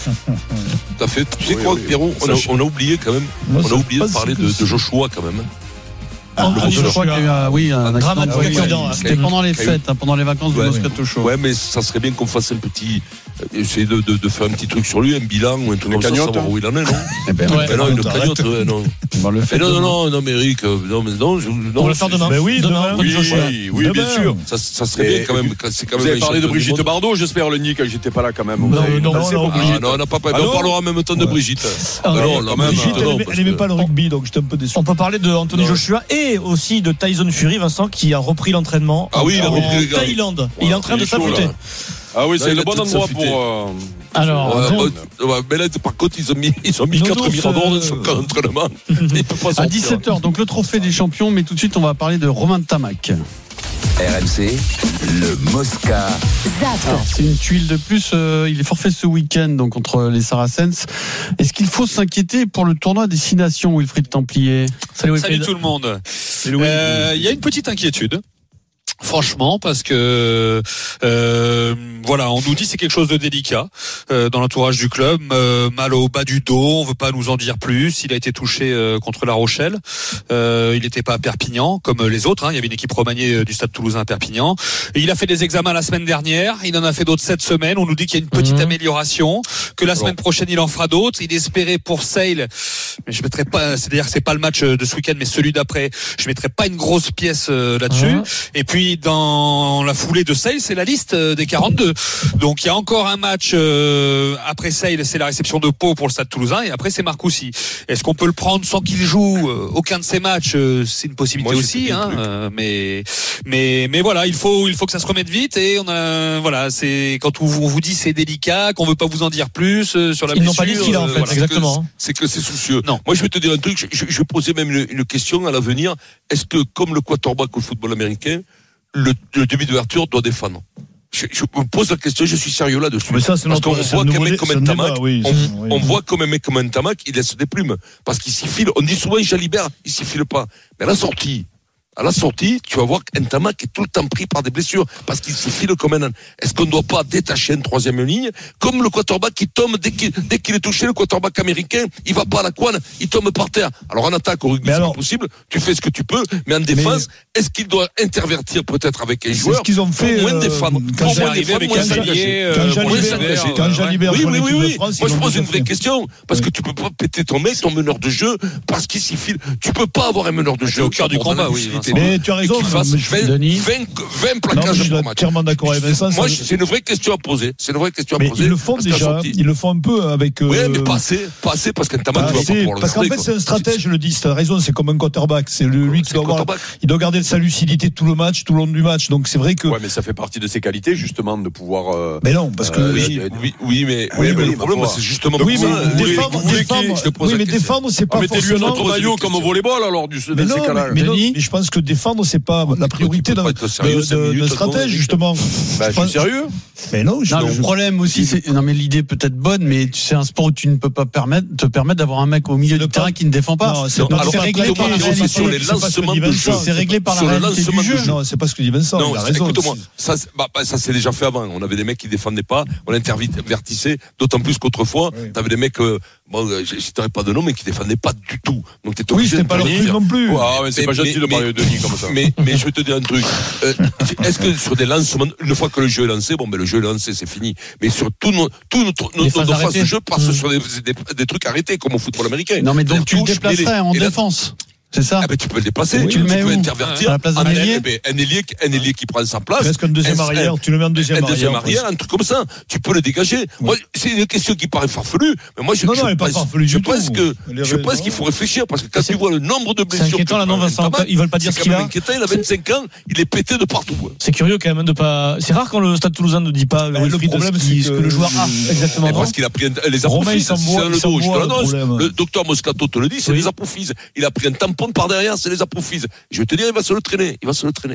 Tout à fait. Tu sais oui, quoi, oui, Pierrot, on a, on a oublié quand même, Moi, on a oublié de parler de, de Joshua quand même. Ah, ah, je crois qu'il y a eu oui, un accident. Ah, oui, oui, c'était pendant les fêtes, hein, pendant les vacances ouais, du Moscato Show. Ouais, mais ça serait bien qu'on fasse un petit, essayer de, de, de faire un petit truc sur lui, un bilan ou un truc comme ça, savoir où il en est, non? Eh ben, ouais, non, une cagnotte, ouais, non. On va le faire. Non, non, non, mais Eric, non, mais non, je, non. On va le faire demain. Ben oui, demain. Oui, oui, oui, bien sûr. Ça, ça serait bien quand même. C'est quand même. Vous avez parlé de Brigitte Bardot, j'espère, le Nick, j'étais pas là quand même. Non, non, non, on n'a pas parlé. On parlera en même temps de Brigitte. Non, la Brigitte, elle n'aimait pas le rugby, donc j'étais un peu déçu. On peut parler de Anthony Joshua et aussi de Tyson Fury, Vincent, qui a repris l'entraînement ah oui, il a en repris Thaïlande. Il est en train de s'affûter. Ah oui, c'est le bon endroit pour. Euh... Alors, ouais, bon, ouais, mais là, par contre, ils ont mis, ils ont mis quatre miradors dans son camp d'entraînement. À dix-sept heures, donc le trophée des champions, mais tout de suite, on va parler de Romain Ntamak. R M C, le Mosca. Alors, c'est une tuile de plus. Euh, il est forfait ce week-end donc contre les Saracens. Est-ce qu'il faut s'inquiéter pour le tournoi Destination, Wilfried Templier? Salut, Salut tout le monde. Il euh, y a une petite inquiétude. Franchement, parce que euh, voilà, on nous dit c'est quelque chose de délicat euh, dans l'entourage du club, euh, mal au bas du dos, on veut pas nous en dire plus. Il a été touché euh, contre La Rochelle, euh, il n'était pas à Perpignan comme les autres. Hein. Il y avait une équipe remaniée du Stade Toulousain à Perpignan. Et il a fait des examens la semaine dernière, il en a fait d'autres cette semaine. On nous dit qu'il y a une petite mmh. amélioration, que la semaine prochaine il en fera d'autres. Il espérait pour Sale, mais je mettrai pas, c'est-à-dire que c'est pas le match de ce week-end, mais celui d'après, je mettrai pas une grosse pièce euh, là-dessus. Mmh. Et puis dans la foulée de Sale, c'est la liste des quarante-deux. Donc il y a encore un match euh, après Sale, c'est la réception de Pau pour le Stade Toulousain, et après c'est Marcoussis. Est-ce qu'on peut le prendre sans qu'il joue euh, aucun de ces matchs? euh, C'est une possibilité Moi, aussi, hein, euh, mais mais mais voilà, il faut il faut que ça se remette vite. Et on a voilà, c'est quand on vous, on vous dit c'est délicat, qu'on veut pas vous en dire plus euh, sur la Ils blessure. n'ont pas dit ce qu'il a en fait, voilà. exactement. C'est que c'est soucieux. Non. Moi je vais te dire un truc. Je, je, je posais même une, une question à l'avenir. Est-ce que comme le quarterback au football américain, le, le demi d'ouverture doit défendre? Je, je me pose la question, je suis sérieux là-dessus. Mais ça, c'est parce notre, qu'on c'est voit qu'un mec débat, comme Ntamak, oui, on, oui. on voit comme un mec comme Ntamak, il laisse des plumes. Parce qu'il s'y file. On dit souvent, Jalibert, il s'y file pas. Mais à la sortie, à la sortie, tu vas voir qu'Ntamak est tout le temps pris par des blessures. Parce qu'il s'y file comme un âne. Est-ce qu'on ne doit pas détacher une troisième ligne? Comme le quarterback qui tombe, dès qu'il, dès qu'il est touché, le quarterback américain, il va pas à la couenne, il tombe par terre. Alors en attaque, au rugby, mais c'est alors, pas possible. Tu fais ce que tu peux. Mais en défense, mais est-ce qu'il doit intervertir peut-être avec un joueur? C'est ce qu'ils ont fait. Pour moins défendre. Quand j'ai arrivé avec un s'engager. Quand Jalibert oui, oui, oui, oui. Moi, je pose une vraie question. Parce que tu peux pas péter ton mec, ton meneur de jeu, parce qu'il s'y file. Tu peux pas avoir un meneur de jeu au cœur du combat, oui. qualité. Mais tu as raison, Et qu'il fasse vingt, Denis. vingt, vingt plaquages je suis par match. entièrement d'accord avec Vincent. Moi, ça- c'est une vraie question à poser. C'est une vraie question à Mais poser. ils le font parce qu'à déjà, sortie- ils le font un peu avec. Oui, euh, mais pas assez, pas assez, parce qu'un pas tabac, tu vas pas assez, pouvoir le parce qu'en garder, fait, quoi. c'est un stratège, je le dis, tu as raison, c'est comme un quarterback. C'est le- lui qui C'est doit un avoir, quarterback. il doit garder sa lucidité tout le match, tout le long du match. Donc c'est vrai que. Ouais, mais ça fait partie de ses qualités, justement, de pouvoir. euh, Mais non, parce que. Euh, Oui, euh, oui, oui, mais, Oui, oui, mais mais le problème, bah, c'est justement Oui, pour mais ça. Vous voulez- défendre, vous voulez défendre, qu'il- je te pose oui, la mais question. défendre, c'est Ah, pas mettez-lui un forcément. autre maillot comme au volleyball, alors, du, Mais dans non, ces cas-là. mais, mais non, Denis mais je pense que défendre, c'est pas la priorité tu peux d'un pas être sérieux de- cinq de- minutes, d'un non, stratège, Eric. justement. Bah, Je je suis pense- sérieux. Mais non, je Non, non. le problème aussi, c'est non mais l'idée peut être bonne, mais tu sais un sport où tu ne peux pas permettre, te permettre d'avoir un mec au milieu Le du terrain pas- qui ne défend pas. Non, c'est Donc, pas- c'est alors, réglé écoute-moi, par la ils ont fait réalité. sur les C'est pas ce que lancements dit de Vincent. jeu. C'est réglé par la Sur le réalité du lancement de jeu. jeu. Non, c'est pas ce que dit Vincent. Non, il a c'est- raison. écoute-moi, ça, c'est- bah, bah, ça c'est déjà fait avant. On avait des mecs qui défendaient pas, on intervertissait, d'autant plus qu'autrefois, Oui. t'avais des mecs, euh, bon, euh, je citerai pas de nom, mais qui défendaient pas du tout. Donc t'étais Oui, obligé c'était pas leur d'intervenir. truc non plus. Ah, ouais, c'est Mais- pas gentil mais- de parler mais- de Denis comme ça. Mais, mais je vais te dire un truc. Euh, est-ce que sur des lancements, une fois que le jeu est lancé, bon, ben le jeu est lancé, c'est fini. Mais sur tout nos, tout notre, Les notre, phases notre phase arrêtées. de jeu passe Mmh. sur des, des, des trucs arrêtés, comme au football américain. Non mais donc Les tu le touches, déplacerais les- en et là- défense. C'est ça. Ah ben tu peux le déplacer, Oui, tu, tu le tu mets peux où intervertir. À la place d'un un, ailier un, un ailier, un ailier qui prend sa place. Presque un deuxième Un- arrière, un- tu le mets en deuxième un deuxième arrière. arrière, un truc comme ça. Tu peux le dégager. Moi, c'est une question qui paraît farfelue, mais moi je, Non, je non, elle est pas pense, farfelue je du pense tout. que Elle est je pense raison. qu'il faut réfléchir parce que quand C'est- tu vois le nombre de C'est blessures, inquiétant que là, non, prend Vincent. Tabac, Ils veulent pas dire c'est ce qu'il quand même a. inquiétant. Il a vingt-cinq ans, il est pété de partout. C'est curieux quand même de pas. C'est rare quand le Stade Toulousain ne dit pas Bah, Wilfried, le problème, ce, qui- c'est ce que- que le joueur a exactement. Et non parce qu'il a pris un- les Romain, il apophyses, s'en c'est voit- dans il le s'en dos, je te voit le l'annonce. problème. Le docteur Moscato te le dit, c'est Oui. les apophyses. Il a pris un tampon par derrière, c'est les apophyses. Je vais te dire, il va se le traîner, il va se le traîner.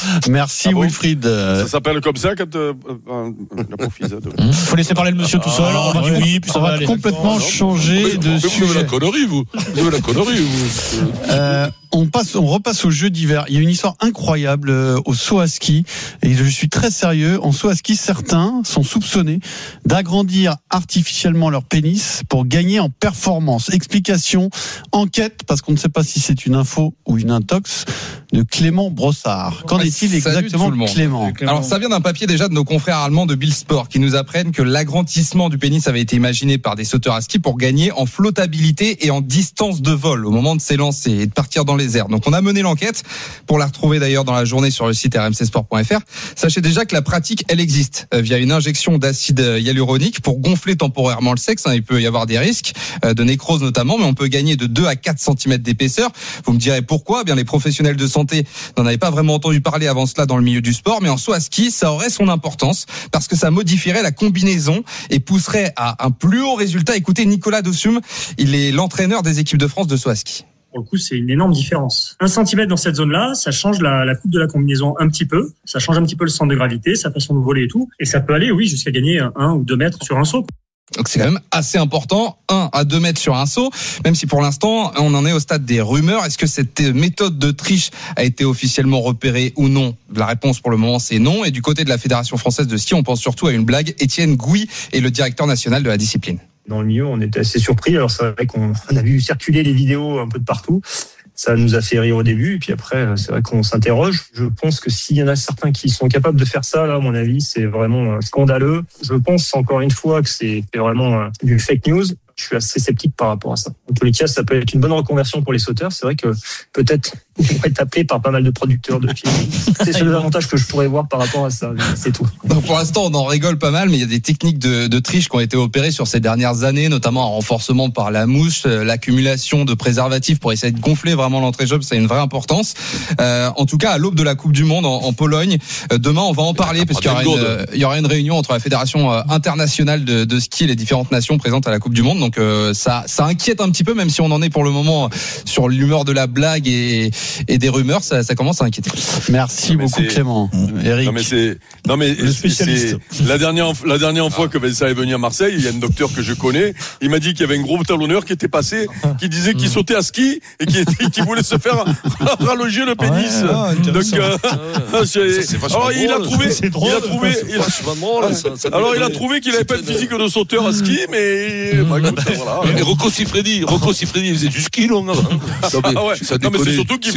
Merci Ah bon Wilfried. Euh, Ça s'appelle comme ça quand euh, euh, la profise de- Il faut laisser parler le monsieur tout seul. On va dire oui, puis ça on va va aller. complètement Mais- changer mais- de mais vous avez la sujet. connerie, vous. Vous avez la connerie, vous. Euh, on passe, on repasse au jeu d'hiver. Il y a une histoire incroyable euh, au saut à ski et je suis très sérieux. En saut à ski, certains sont soupçonnés d'agrandir artificiellement leur pénis pour gagner en performance. Explication, enquête, parce qu'on ne sait pas si c'est une info ou une intox, de Clément Brossard. Qu'en Ouais, est-il salut exactement, tout le monde. Clément? Alors ça vient d'un papier déjà de nos confrères allemands de Bill Sport qui nous apprennent que l'agrandissement du pénis avait été imaginé par des sauteurs à ski pour gagner en flottabilité et en distance de vol au moment de s'élancer et de partir dans les airs. Donc on a mené l'enquête pour la retrouver d'ailleurs dans la journée sur le site r m c sport point f r. Sachez déjà que la pratique elle existe euh, via une injection d'acide hyaluronique pour gonfler temporairement le sexe. Hein, il peut y avoir des risques euh, de nécrose notamment, mais on peut gagner de deux à quatre centimètres d'épaisseur. Vous me direz pourquoi? Eh bien les professionnels de santé n'en avaient pas vraiment entendu parler avant cela dans le milieu du sport, mais en saut à ski, ça aurait son importance parce que ça modifierait la combinaison et pousserait à un plus haut résultat. Écoutez Nicolas Dossum, il est l'entraîneur des équipes de France de saut à ski. Pour le coup, c'est une énorme différence. Un centimètre dans cette zone-là, ça change la, la coupe de la combinaison un petit peu, ça change un petit peu le centre de gravité, sa façon de voler et tout, et ça peut aller, oui, jusqu'à gagner un ou deux mètres sur un saut. Donc c'est quand même assez important, un à deux mètres sur un saut, même si pour l'instant on en est au stade des rumeurs. Est-ce que cette méthode de triche a été officiellement repérée ou non? La réponse pour le moment c'est non. Et du côté de la Fédération française de ski, on pense surtout à une blague. Étienne Gouy est le directeur national de la discipline. Dans le milieu, on était assez surpris. Alors c'est vrai qu'on on a vu circuler les vidéos un peu de partout. Ça nous a fait rire au début, et puis après, c'est vrai qu'on s'interroge. Je pense que s'il y en a certains qui sont capables de faire ça, là, à mon avis, c'est vraiment scandaleux. Je pense encore une fois que c'est vraiment du fake news. Je suis assez sceptique par rapport à ça. En tous les cas, ça peut être une bonne reconversion pour les sauteurs. C'est vrai que peut-être ils vont être appelés par pas mal de producteurs de films. C'est le seul avantage que je pourrais voir par rapport à ça. C'est tout. Donc pour l'instant, on en rigole pas mal, mais il y a des techniques de, de triche qui ont été opérées sur ces dernières années, notamment un renforcement par la mouche, l'accumulation de préservatifs pour essayer de gonfler vraiment l'entrejambe, ça a une vraie importance. Euh, en tout cas, à l'aube de la Coupe du Monde en, en Pologne, euh, demain on va en parler parce qu'il y aura, une, euh, il y aura une réunion entre la Fédération euh, internationale de, de ski et les différentes nations présentes à la Coupe du Monde. Donc euh, ça, ça inquiète un petit peu, même si on en est pour le moment sur l'humeur de la blague et, et des rumeurs, ça, ça commence à inquiéter. Merci Non, mais beaucoup c'est- Clément. Eric. Non mais c'est non mais Le spécialiste. c'est la dernière la dernière fois que Vincent est venu à Marseille, il y a un docteur que je connais, il m'a dit qu'il y avait un gros talonneur qui était passé, qui disait qu'il sautait à ski et qui était, qui voulait se faire rallonger le pénis. Ouais, ah, Donc intéressant. euh, c'est- Ça, c'est vachement alors il a drôle, trouvé, c'est drôle. il a trouvé, C'est il a- vachement drôle, ça, ça alors il a déconne. trouvé qu'il avait pas de C'est- physique de sauteur à ski, mais bah, écoute, voilà. Et Rocco Siffredi, Rocco Siffredi, il faisait du ski, non, avant. Non, mais Ah ouais. ça Non mais c'est déconne. surtout qu'il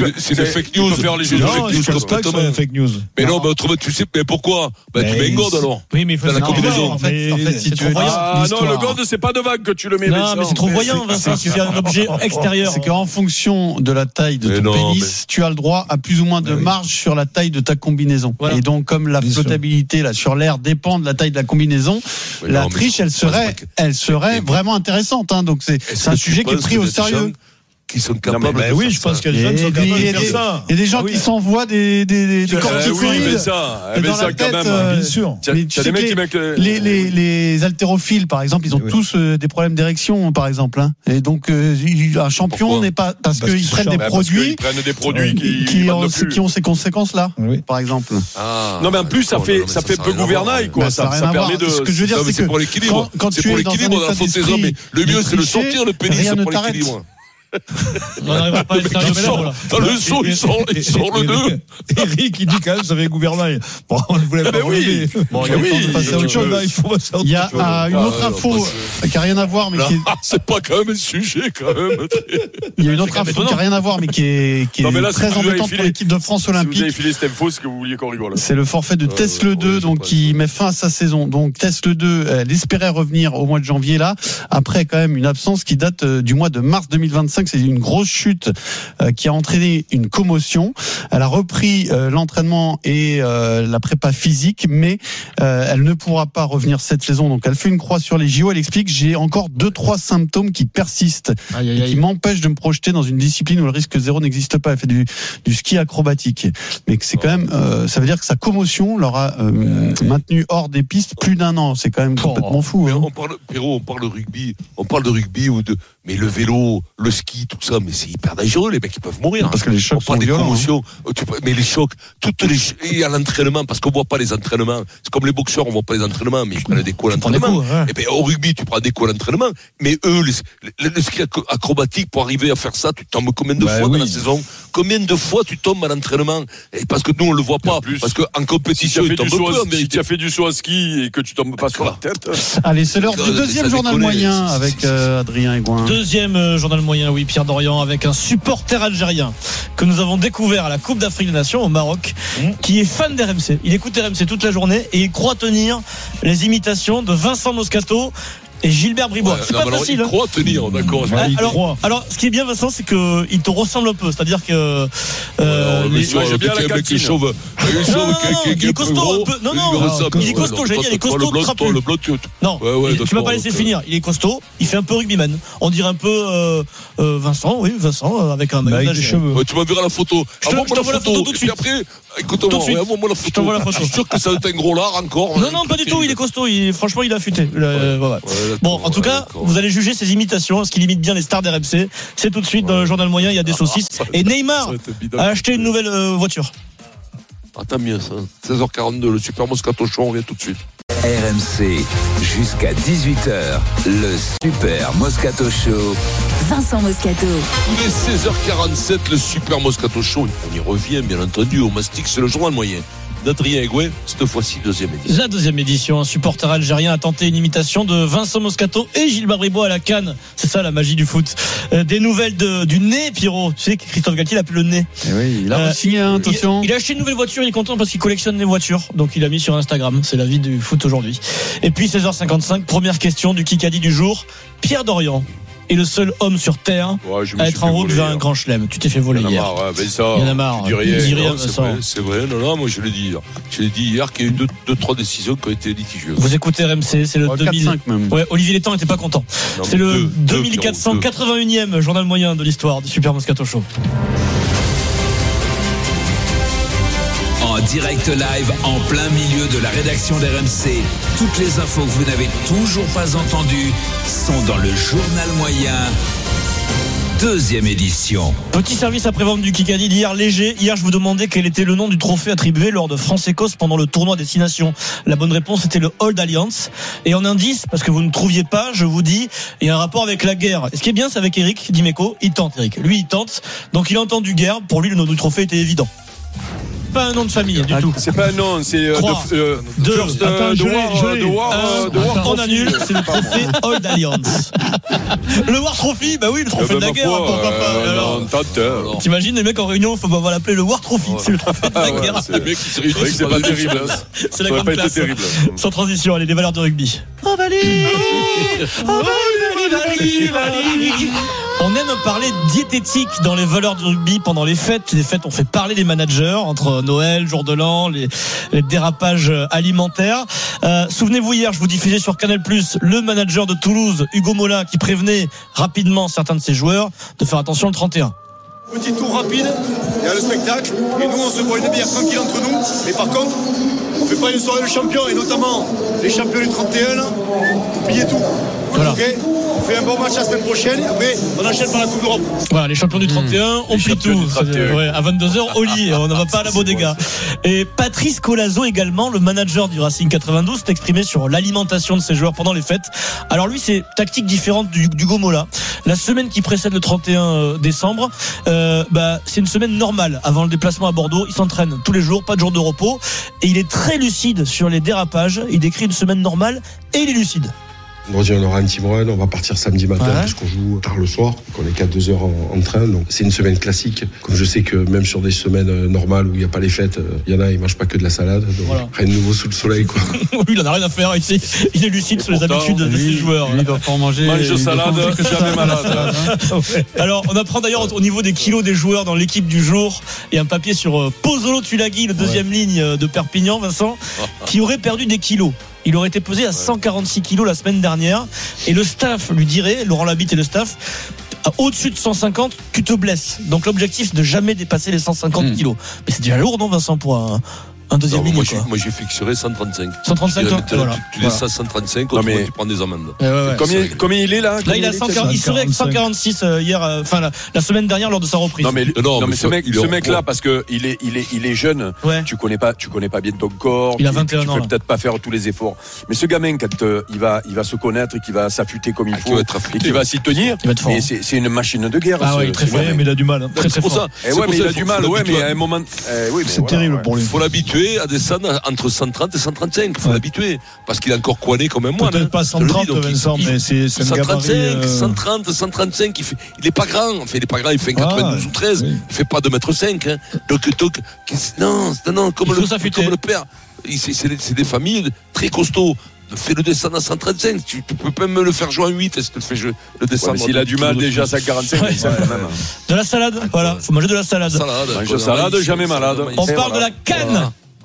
c'est, c'est des fake news. Faire les C'est jeux des Non, fake je news pense pas que ce soit complètement. une fake news. Mais non, mais autrement, tu sais, mais pourquoi? Bah, tu Mais mets un God alors. Oui, mais il faut Dans la non, combinaison. en fait, en fait, si c'est tu veux trop dire. Ah non, le God, c'est pas de vague que tu le mets. Non, Vincent. mais c'est trop voyant, Vincent. Il y a un objet extérieur. C'est qu'en fonction de la taille de Mais ton non, pénis, tu as le droit à plus ou moins de Mais oui. marge sur la taille de ta combinaison. Voilà. Et donc, comme la Bien sûr. flottabilité là sur l'air dépend de la taille de la combinaison, Mais la non, mais triche, je- elle je pense serait, pas que- elle serait Mais- vraiment intéressante. Hein. Donc, c'est Est-ce c'est un que tu sujet qui est penses pris qu'il y au a des sérieux. gens qui sont capables Ben de oui, faire je pense ça. qu'il y a des gens qui sont Et capables des- de faire ça. Il y a des gens Ah oui. qui s'envoient des, des, des, des Euh, corticoïdes oui, mais ça, dans mais la ça tête, quand même. euh, Bien sûr. T'as mais tu t'as sais des mecs que qui mettent. euh, les, les, les haltérophiles, par exemple, ils ont Oui. tous euh, des problèmes d'érection, par exemple. Hein. Et donc, euh, il- un champion Pourquoi n'est pas parce, Parce qu'ils qu'ils prennent sont- des bah, parce produits qu'ils prennent des produits qui, qui, vendent ont, plus. qui ont ces conséquences-là, Oui. par exemple. Ah, Non, mais en plus, ça d'accord, fait, non, mais ça fait n'a peu rien à voir. gouvernail, quoi. Bah, ça Ça, a rien ça à permet voir. de. Ce que je veux dire, Non, mais c'est c'est que pour l'équilibre. quand, quand C'est tu pour es dans l'équilibre un dans la état flottaison, d'esprit mais le mieux, c'est de tricher, sortir le pénis rien ne pour t'arrête. l'équilibre. On n'arrivera pas à Le mec, il l'extérieur. sort, Là. dans le saut, il sort, il sort le deux. Eric, il dit quand même, ça fait gouvernail. Bon, on ne voulait Ah, pas ben oui. relever. Bon, il Mais y a le temps oui, de passer à Il autre chose. il faut passer à autre Il y a chose. euh, une Ah, autre non, info pas qui a rien à voir, mais qui est, Ah, c'est pas quand même un sujet, quand même. il y a une autre quand même info qui a étonnant. rien à voir, mais qui est, qui est Non, mais là, si très vous avez embêtante filé- pour l'équipe de France Si vous avez olympique. filé cette info, c'est que vous vouliez qu'on rigole. C'est le forfait de Euh, Tesle ouais, deux, je donc sais pas, qui ça. met fin à sa saison. Donc Tesle deux, elle espérait revenir au mois de janvier là, après quand même une absence qui date euh, du mois de mars deux mille vingt-cinq. C'est une grosse chute euh, qui a entraîné une commotion. Elle a repris euh, l'entraînement et euh, la prépa physique, mais euh, elle ne pourra pas revenir cette saison. Donc elle fait une croix sur les J O. Elle explique: j'ai encore deux trois symptômes qui persistent et qui m'empêchent de me projeter dans une discipline où le risque zéro n'existe pas. Elle fait du, du ski acrobatique, mais que c'est quand même, euh, ça veut dire que sa commotion l'aura euh, maintenu hors des pistes plus d'un an. C'est quand même complètement fou. Mais Hein. on parle, Pierrot, on parle de rugby, on parle de rugby ou de, mais le vélo, le ski, tout ça, mais c'est hyper dangereux, les mecs, ils peuvent mourir. Parce que les chocs on parle sont des violents, commotions, tu peux- mais les chocs, toutes les, ch- et à l'entraînement, parce qu'on voit pas les entraînements. C'est comme les boxeurs, on voit pas les entraînements, mais ils prennent des coups à prends des l'entraînement. coups, ouais. Et ben, au rugby, tu prends des coups à l'entraînement, mais eux, les, le, le ski acro- acrobatique, pour arriver à faire ça, tu tombes combien de Bah fois oui. dans la saison? Combien de fois tu tombes à l'entraînement? Et parce que nous, on le voit pas. plus, Parce qu'en Si tu compétition, as ils fait du tombent saut peu, à- en si tu vérité. as fait du saut à ski et que tu tombes pas sur la tête. Allez, c'est l'heure du Ça deuxième journal déconne, moyen c'est- avec c'est- euh, Adrien Aigouin. Deuxième euh, journal moyen, oui, Pierre Dorian, avec un supporter algérien que nous avons découvert à la Coupe d'Afrique des Nations au Maroc, qui est fan d'R M C. Il écoute R M C toute la journée et il croit tenir les imitations de Vincent Moscato et Gilbert Bribois. Ouais, c'est non, pas mais alors, facile. il hein. croit tenir, d'accord. Ah, il alors, croit. alors, ce qui est bien, Vincent, c'est que il te ressemble un peu. C'est-à-dire que euh, Euh, les- monsieur, moi, j'aime bien avec la un mec qui est cantine. chauve, un Non, chauve non, qui est- non, qui est- il qui est est costaud, plus gros, un peu. Non, il non, ressemble- il est costaud, Ouais, j'ai dit, il est toi, costaud, le blanc, trapu. toi, le blanc, tu- Non, Ouais, ouais, il- tu m'as d'accord, pas laissé ok. finir. Il est costaud, il fait un peu rugbyman. On dirait un peu euh, euh, Vincent, oui, Vincent, euh, avec un Mais maillot avec des d'Algérie. cheveux. Ouais, tu m'enverras la photo. Je te- Envoie-moi je t'envoie la photo tout de Et suite. puis après, écoute-moi, Tout de suite. ouais, envoie-moi la Je photo. t'envoie la photo. Je suis sûr que ça va être un gros lard encore. Non, non, pas du tout. Il est costaud. Il est, franchement, il a affûté. Il a- ouais, ouais. Ouais, Bon, d'accord, en tout ouais, cas, d'accord. vous allez juger ses imitations. Est-ce qu'il imite bien les stars d'R M C? C'est tout de suite dans le journal moyen. Il y a des saucisses. ça va Et être- Neymar ça va être bidon. a acheté une nouvelle euh, voiture. Ah, tant mieux, ça. seize heures quarante-deux, le Super Moscato Show, on revient tout de suite. R M C, jusqu'à dix-huit heures, le Super Moscato Show. Vincent Moscato. Il est seize heures quarante-sept, le Super Moscato Show. On y revient, bien entendu, au Mastic, c'est le journal moyen. D'Adrien Aigouin, cette fois-ci, deuxième édition. La deuxième édition, un supporter algérien a tenté une imitation de Vincent Moscato et Gilbert Bribois à la Cannes. C'est ça la magie du foot. Euh, des nouvelles de, du nez, Pierrot. Tu sais que Christophe Galtier l'appelle le nez. Eh oui, il a Euh, signé, hein, attention. Il, il a acheté une nouvelle voiture, il est content parce qu'il collectionne les voitures. Donc il a mis sur Instagram. C'est la vie du foot aujourd'hui. Et puis seize heures cinquante-cinq, première question du Kikadi du jour. Pierre Dorian est le seul homme sur Terre Ouais, je me à suis être fait en route voler vers un hier. grand chelem. Tu t'es fait voler Il y en a hier. marre, ouais, mais ça, Il y en a marre. tu dis rien. Il dit rien, Non, c'est Vincent. vrai, c'est vrai. Non, non, moi je l'ai dit hier. Je l'ai dit hier qu'il y a eu deux, deux, trois décisions qui ont été litigieuses. Vous écoutez R M C, c'est le Oh, deux mille. quatre cinq même. Ouais, Olivier Létang était pas content. Non, C'est mais le deux, deux, deux mille quatre cent quatre-vingt-unième journal moyen de l'histoire du Super Moscato Show. En direct live, en plein milieu de la rédaction d'R M C. Toutes les infos que vous n'avez toujours pas entendues sont dans le journal moyen. Deuxième édition. Petit service après-vente du Kikadi d'hier, léger. Hier, je vous demandais quel était le nom du trophée attribué lors de France-Écosse pendant le tournoi Destination. La bonne réponse était le Old Alliance. Et en indice, parce que vous ne trouviez pas, je vous dis, il y a un rapport avec la guerre. Et ce qui est bien, c'est avec Eric Dimeco. Il tente, Eric. Lui, il tente. Donc, il a entendu guerre. Pour lui, le nom du trophée était évident. pas un nom de famille du ah, tout. C'est pas un nom, c'est euh, de, euh, de, First attends, de je War, l'ai, de War, euh, de War on annule, c'est le trophée Old Alliance. Le War Trophy, bah oui, le trophée bah, de la guerre, foi, pourquoi pas. euh, alors, non, tente, alors. T'imagines les mecs en réunion, faut bah, l'appeler le War Trophy, c'est le trophée de la Ah ouais, guerre. c'est les mecs qui se réunissent. C'est pas terrible. C'est la grande classe. Terrible. Sans transition, allez, les valeurs de rugby. On valide, on valide, valide, valide. On aime parler diététique dans les valeurs de rugby pendant les fêtes. Les fêtes, on fait parler les managers entre Noël, jour de l'an, les, les dérapages alimentaires. Euh, souvenez-vous, hier, je vous diffusais sur Canal plus, le manager de Toulouse, Hugo Molin, qui prévenait rapidement certains de ses joueurs de faire attention le trente et un. Petit tour rapide, il y a le spectacle, et nous on se boit une bière tranquille entre nous, mais par contre, on fait pas une soirée de champions, et notamment les champions du trente et un, là, oubliez tout. Voilà. Okay, on fait un bon match la semaine prochaine, et après on enchaîne par la Coupe d'Europe. Voilà, les champions du trente et un, on plie tout. Ouais, à vingt-deux heures au lit, on n'en va pas à la bodega. Et Patrice Colazo également, le manager du Racing quatre-vingt-douze, s'est exprimé sur l'alimentation de ses joueurs pendant les fêtes. Alors lui, c'est tactique différente du, du Gomola. La semaine qui précède le trente et un décembre, euh, bah, c'est une semaine normale avant le déplacement à Bordeaux. Il s'entraîne tous les jours, pas de jour de repos. Et il est très lucide sur les dérapages. Il décrit une semaine normale et il est lucide. Vendredi, on aura un team run, on va partir samedi matin ouais. parce qu'on joue tard le soir, qu'on est qu'à deux heures en, en train. Donc c'est une semaine classique. Comme je sais que même sur des semaines euh, normales où il n'y a pas les fêtes, il euh, y en a, ils mangent pas que de la salade. Donc voilà. Rien de nouveau sous le soleil, quoi. Oui, il en a rien à faire ici. Il est lucide sur les Pourtant, habitudes de ses joueurs. Il doit pas en manger. Mange salade, jamais malade. Ouais. Alors, on apprend d'ailleurs au niveau des kilos des joueurs dans l'équipe du jour. Il y a un papier sur euh, Pozzolo Tulagi, le deuxième ouais. ligne de Perpignan, Vincent, qui aurait perdu des kilos. Il aurait été pesé à cent quarante-six kilos la semaine dernière. Et le staff lui dirait, Laurent Labitte et le staff, au-dessus de cent cinquante, tu te blesses. Donc l'objectif, c'est de jamais dépasser les cent cinquante mmh. kilos. Mais c'est déjà lourd, non, Vincent, pour un, un deuxième ligne, moi, quoi. moi, j'ai fixerai cent trente-cinq. cent trente-cinq, toi tu, voilà. tu laisses ça cent trente-cinq, non, mais tu prends des amendes. Ouais, ouais, ouais. Combien, combien il est là? Là, il, a cent quarante, il serait avec cent quarante-six euh, hier, enfin euh, la, la semaine dernière lors de sa reprise. Non mais, non, non, mais, mais ce mec, ce mec là, parce que il est, il est, il est jeune. Ouais. Tu connais pas, tu connais pas bien ton corps. Il a vingt et un tu ans. Tu peux peut-être pas faire tous les efforts. Mais ce gamin, quand euh, il va, il va se connaître, qu'il va s'affûter comme il faut, ah, et qu'il va s'y tenir. Mais c'est, c'est une machine de guerre. Ah ouais, très fort. Mais il a du mal. Très très fort. Et ouais, mais il a du mal. Ouais, mais à un moment, c'est terrible pour lui. Il faut l'habituer à descendre entre cent trente et cent trente-cinq. Il faut l'habituer parce qu'il est encore couané comme un moine. Peut-être pas cent trente, Vincent, mais c'est un gabarit. cent trente, cent trente-cinq, il fait, il est pas grand. Enfin, il est pas grand, il fait quatre-vingt-douze ou treize. Il fait pas deux mètres cinq. Donc, donc, non, non, comme le, comme le père. C'est des familles très costauds. Fais-le descendre à cent trente-cinq. Tu, tu peux même le faire jouer en huit. Est-ce que tu le fais le descendre? Ouais, s'il a du mal déjà à cent quarante-cinq, ouais, ouais, ouais. De la salade, voilà. Faut manger de la salade. Salade, Mange salade, jamais malade. On parle de la canne.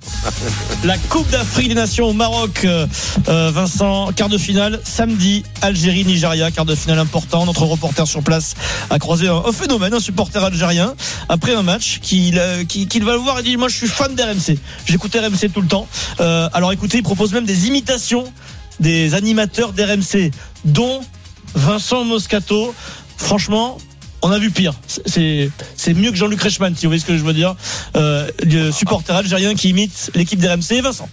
La Coupe d'Afrique des Nations au Maroc, euh, Vincent, quart de finale samedi, Algérie, Nigeria, quart de finale important. Notre reporter sur place a croisé un, un phénomène, un supporter algérien après un match qu'il qui, qui va le voir et dit moi je suis fan d'R M C, j'écoute R M C tout le temps. Euh, alors écoutez, il propose même des imitations des animateurs d'R M C, dont Vincent Moscato. Franchement, on a vu pire. C'est, c'est mieux que Jean-Luc Reichmann, si vous voyez ce que je veux dire. Euh, le supporter algérien qui imite l'équipe d'R M C, Vincent.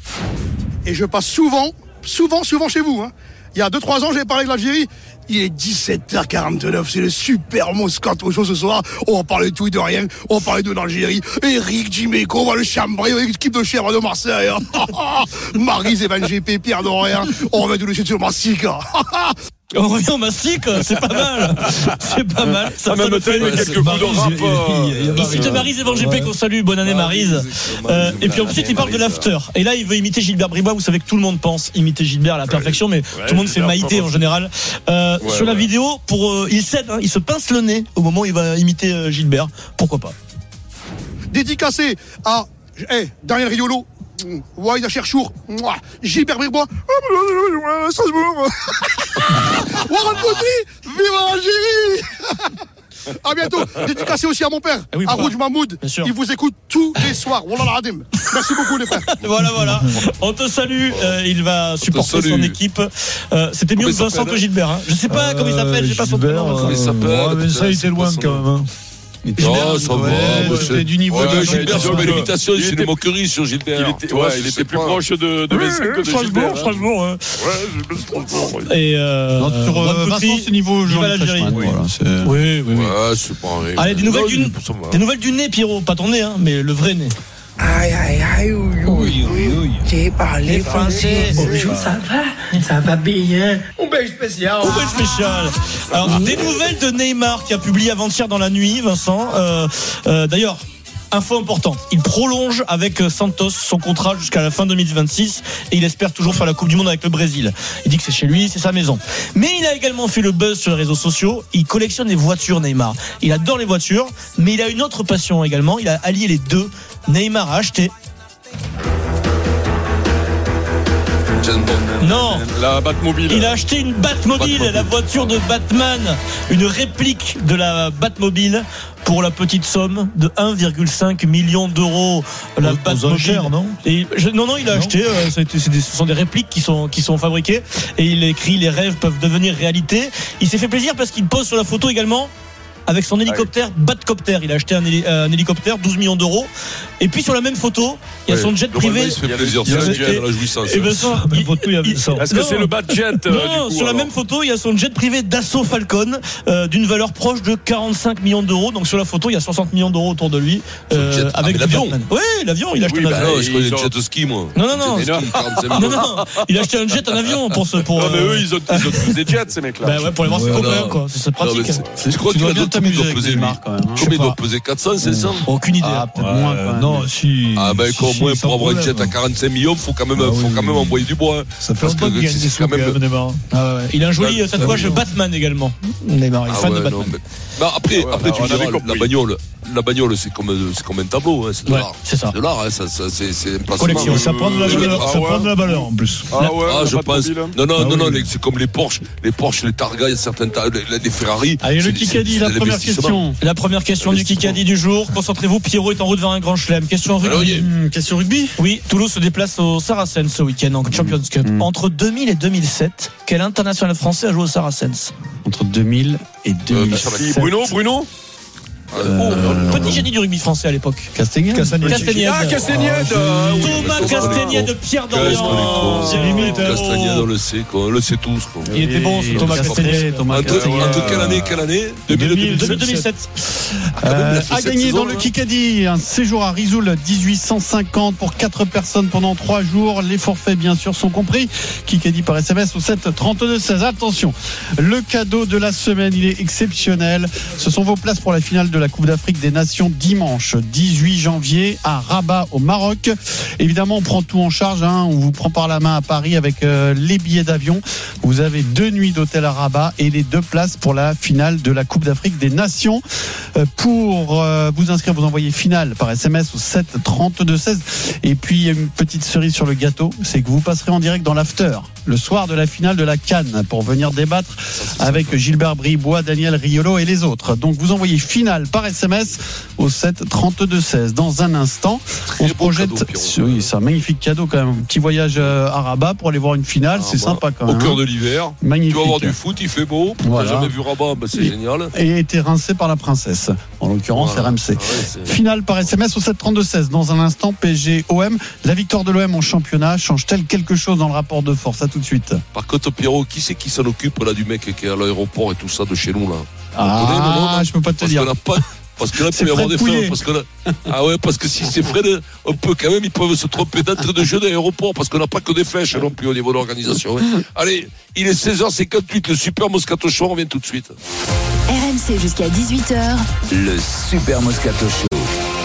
Et je passe souvent, souvent, souvent chez vous. Hein. Il y a deux trois ans, j'avais parlé de l'Algérie. Il est dix-sept heures quarante-neuf, c'est le super Moscato Show ce soir. On va parler de tout et de rien. On va parler de l'Algérie. Eric Dimeco, on va le chambrer, l'équipe de chèvre de Marseille. Maryse, Evan G P, Pierre Dorian. On va tout laisser sur Massica. On revient au mastic, c'est pas mal. C'est pas mal. Ça, en même temps, il y a quelques coups de rap. Ici de Maryse et Van G P qu'on salue. Bonne année Maryse. Euh, et puis ensuite, il parle de l'after. Et là, il veut imiter Gilbert Bribois. Vous savez que tout le monde pense imiter Gilbert à la perfection, mais tout le monde fait maïté en général. Euh, ouais, sur la ouais. vidéo, pour euh, il cède, hein, il se pince le nez au moment où il va imiter euh, Gilbert. Pourquoi pas? Dédicacé à hey, Daniel Riolo. Waïda Cherchour, Gilbert Bribois, Strasbourg, Warren Gauthier, vive l'Algérie. À bientôt. Dédicacé aussi à mon père, ah oui, à Rouge Mahmoud. Il vous écoute tous les soirs. Wallah al-Adim. Merci beaucoup les frères. Voilà, voilà. On te salue. Euh, il va supporter son équipe. Euh, c'était mieux que Vincent que Gilbert. Hein. Je sais pas euh, comment il s'appelle. J'ai pas son prénom. Comment il s'appelle? Ouais, ça, il était loin quand même. Non, ça va. C'était du niveau ouais, de Gilbert. Sur l'imitation, c'est une moquerie sur Gilbert. Il était, ouais, il était plus proche de, de Vincent que de Gilbert. Strasbourg, hein. Ouais, Strasbourg. Et euh, non, sur euh, Vincent, c'est niveau Jean-Luc Reichmann. Oui, oui, oui. Ouais, c'est pas vrai. Allez, des nouvelles du, des nouvelles du nez, Pierrot. Pas ton nez, hein, mais le vrai nez. Aïe, aïe, aïe, oui, oui, oui. J'ai parlé français. Bonjour, ça va? Ça va bien. Un bel spécial. Un bel spécial. Alors, des nouvelles de Neymar qui a publié avant-hier dans la nuit, Vincent. Euh, euh, d'ailleurs, info importante, il prolonge avec Santos son contrat jusqu'à la fin deux mille vingt-six et il espère toujours faire la Coupe du Monde avec le Brésil. Il dit que c'est chez lui, c'est sa maison. Mais il a également fait le buzz sur les réseaux sociaux. Il collectionne les voitures, Neymar. Il adore les voitures, mais il a une autre passion également. Il a allié les deux. Neymar a acheté... Non, la Batmobile. Il a acheté une Batmobile, Batmobile, la voiture de Batman, une réplique de la Batmobile pour la petite somme de un virgule cinq million d'euros. La aux, Batmobile. aux enchères, non et je, Non, non, il a non. acheté. Euh, c'est, c'est des, ce sont des répliques qui sont qui sont fabriquées et il écrit les rêves peuvent devenir réalité. Il s'est fait plaisir parce qu'il pose sur la photo également avec son hélicoptère Batcopter. Il a acheté un, héli- un hélicoptère, douze millions d'euros. Et puis sur la même photo, il y a ouais, son jet privé. Il se fait plaisir, c'est un jet dans la jouissance. Et Vincent, il, il, il, Est-ce que non, c'est le bad jet euh, Non, du coup, sur la alors. même photo, il y a son jet privé Dassault Falcon euh, d'une valeur proche de quarante-cinq millions d'euros. Donc sur la photo, il y a soixante millions d'euros autour de lui. Euh, jet, avec ah, l'avion. Oui, l'avion, il a acheté oui, un bah avion. non, je connais le jet de ski, moi. Non, non, non. Non, non, il a acheté un jet en avion pour ce. Pour, non, mais eux, ils ont, ils ont tous des jets, ces mecs-là. Bah ouais, pour les voir ses copains, quoi. C'est pratique. Je crois qu'il a d'autres trucs à peser, lui. Combien il doit peser quatre cents, cinq cents? Aucune idée. Ah, peut-être moins, quand même. Non, si. Ah, ben, quand moins, pour avoir une jet à quarante-cinq millions, faut quand même, faut quand même envoyer du bois. Ça fait longtemps qu'il gagne des sous, quand même, Neymar. Il a un joli tatouage Batman également. Neymar, il est fan de Batman. Bah après, ouais, après bah, tu me diras, la bagnole, la bagnole, c'est comme, c'est comme un tableau, hein, c'est de ouais, l'art. C'est ça. C'est de l'art, hein, ça, ça, c'est, c'est un placement. Collection, ça prend de la valeur, ah, ça ouais. prend de la valeur en plus. Ah ouais, ah, je pense. Non, non, ah, non, oui. non, les, c'est comme les Porsche, les Porsche, les Targa, il y a certaines, les, les Ferrari. Allez, le Kikadi, la première question. La première question du Kikadi du jour. Concentrez-vous, Pierrot est en route vers un grand chelem. Question rugby. Mmh, question rugby. Oui, Toulouse se déplace au Saracens ce week-end en Champions Cup. Mmh. Entre deux mille et deux mille sept, quel international français a joué au Saracens? Entre deux mille et deux mille sept. Euh, Bruno, Bruno. Euh, oh, petit génie du rugby français à l'époque. Castagnède. Castagnède. Ah, Castagnède. Ah, Thomas Castagnède, Pierre Dorian. C'est limite. Castagnède, on le sait, quoi. On le sait tous, quoi. Il était bon, ce Thomas Castagnède. Entre quelle année, quelle année? deux mille sept. A gagné dans le Kikadi un séjour à Risoul dix-huit cent cinquante pour quatre personnes pendant trois jours. Les forfaits, bien sûr, sont compris. Kikadi par S M S au sept trente-deux seize. Attention, le cadeau de la semaine, il est exceptionnel. Ce sont vos places pour la finale de la Coupe d'Afrique des Nations dimanche dix-huit janvier à Rabat au Maroc. Évidemment, on prend tout en charge, hein. On vous prend par la main à Paris avec euh, les billets d'avion. Vous avez deux nuits d'hôtel à Rabat et les deux places pour la finale de la Coupe d'Afrique des Nations. Euh, pour euh, vous inscrire, vous envoyez finale par S M S au sept trente-deux seize. Et puis, il y a une petite cerise sur le gâteau, c'est que vous passerez en direct dans l'after le soir de la finale de la CAN pour venir débattre avec Gilbert Bribois, Daniel Riolo et les autres. Donc, vous envoyez finale par S M S au sept trente-deux seize. Dans un instant, très on se projette. Cadeau, oui, c'est un magnifique cadeau quand même. Un petit voyage à Rabat pour aller voir une finale, ah, c'est bah, sympa quand même. Au cœur de l'hiver. Magnifique. Tu vas voir du foot, il fait beau. Voilà. T'as jamais vu Rabat, bah, c'est et, génial. Et été rincé par la princesse. En l'occurrence, voilà. R M C. Ah ouais, finale par S M S au sept trente-deux seize. Dans un instant, P S G O M. La victoire de l'O M en championnat change-t-elle quelque chose dans le rapport de force? À tout de suite. Par contre, Pierrot, qui c'est qui s'en occupe là du mec qui est à l'aéroport et tout ça de chez nous là? Ah, connaît, non, non, je peux pas te parce dire. Qu'on a pas, parce que là, il peut y avoir des faits. Parce que là, ah ouais, parce que si c'est Fred, on peut quand même, ils peuvent se tromper d'entrée de jeu d'aéroport parce qu'on n'a pas que des flèches non plus au niveau de l'organisation. Ouais. Allez, il est seize heures cinquante-huit, le Super Moscato Show, on revient tout de suite. R M C jusqu'à dix-huit heures. Le Super Moscato Show.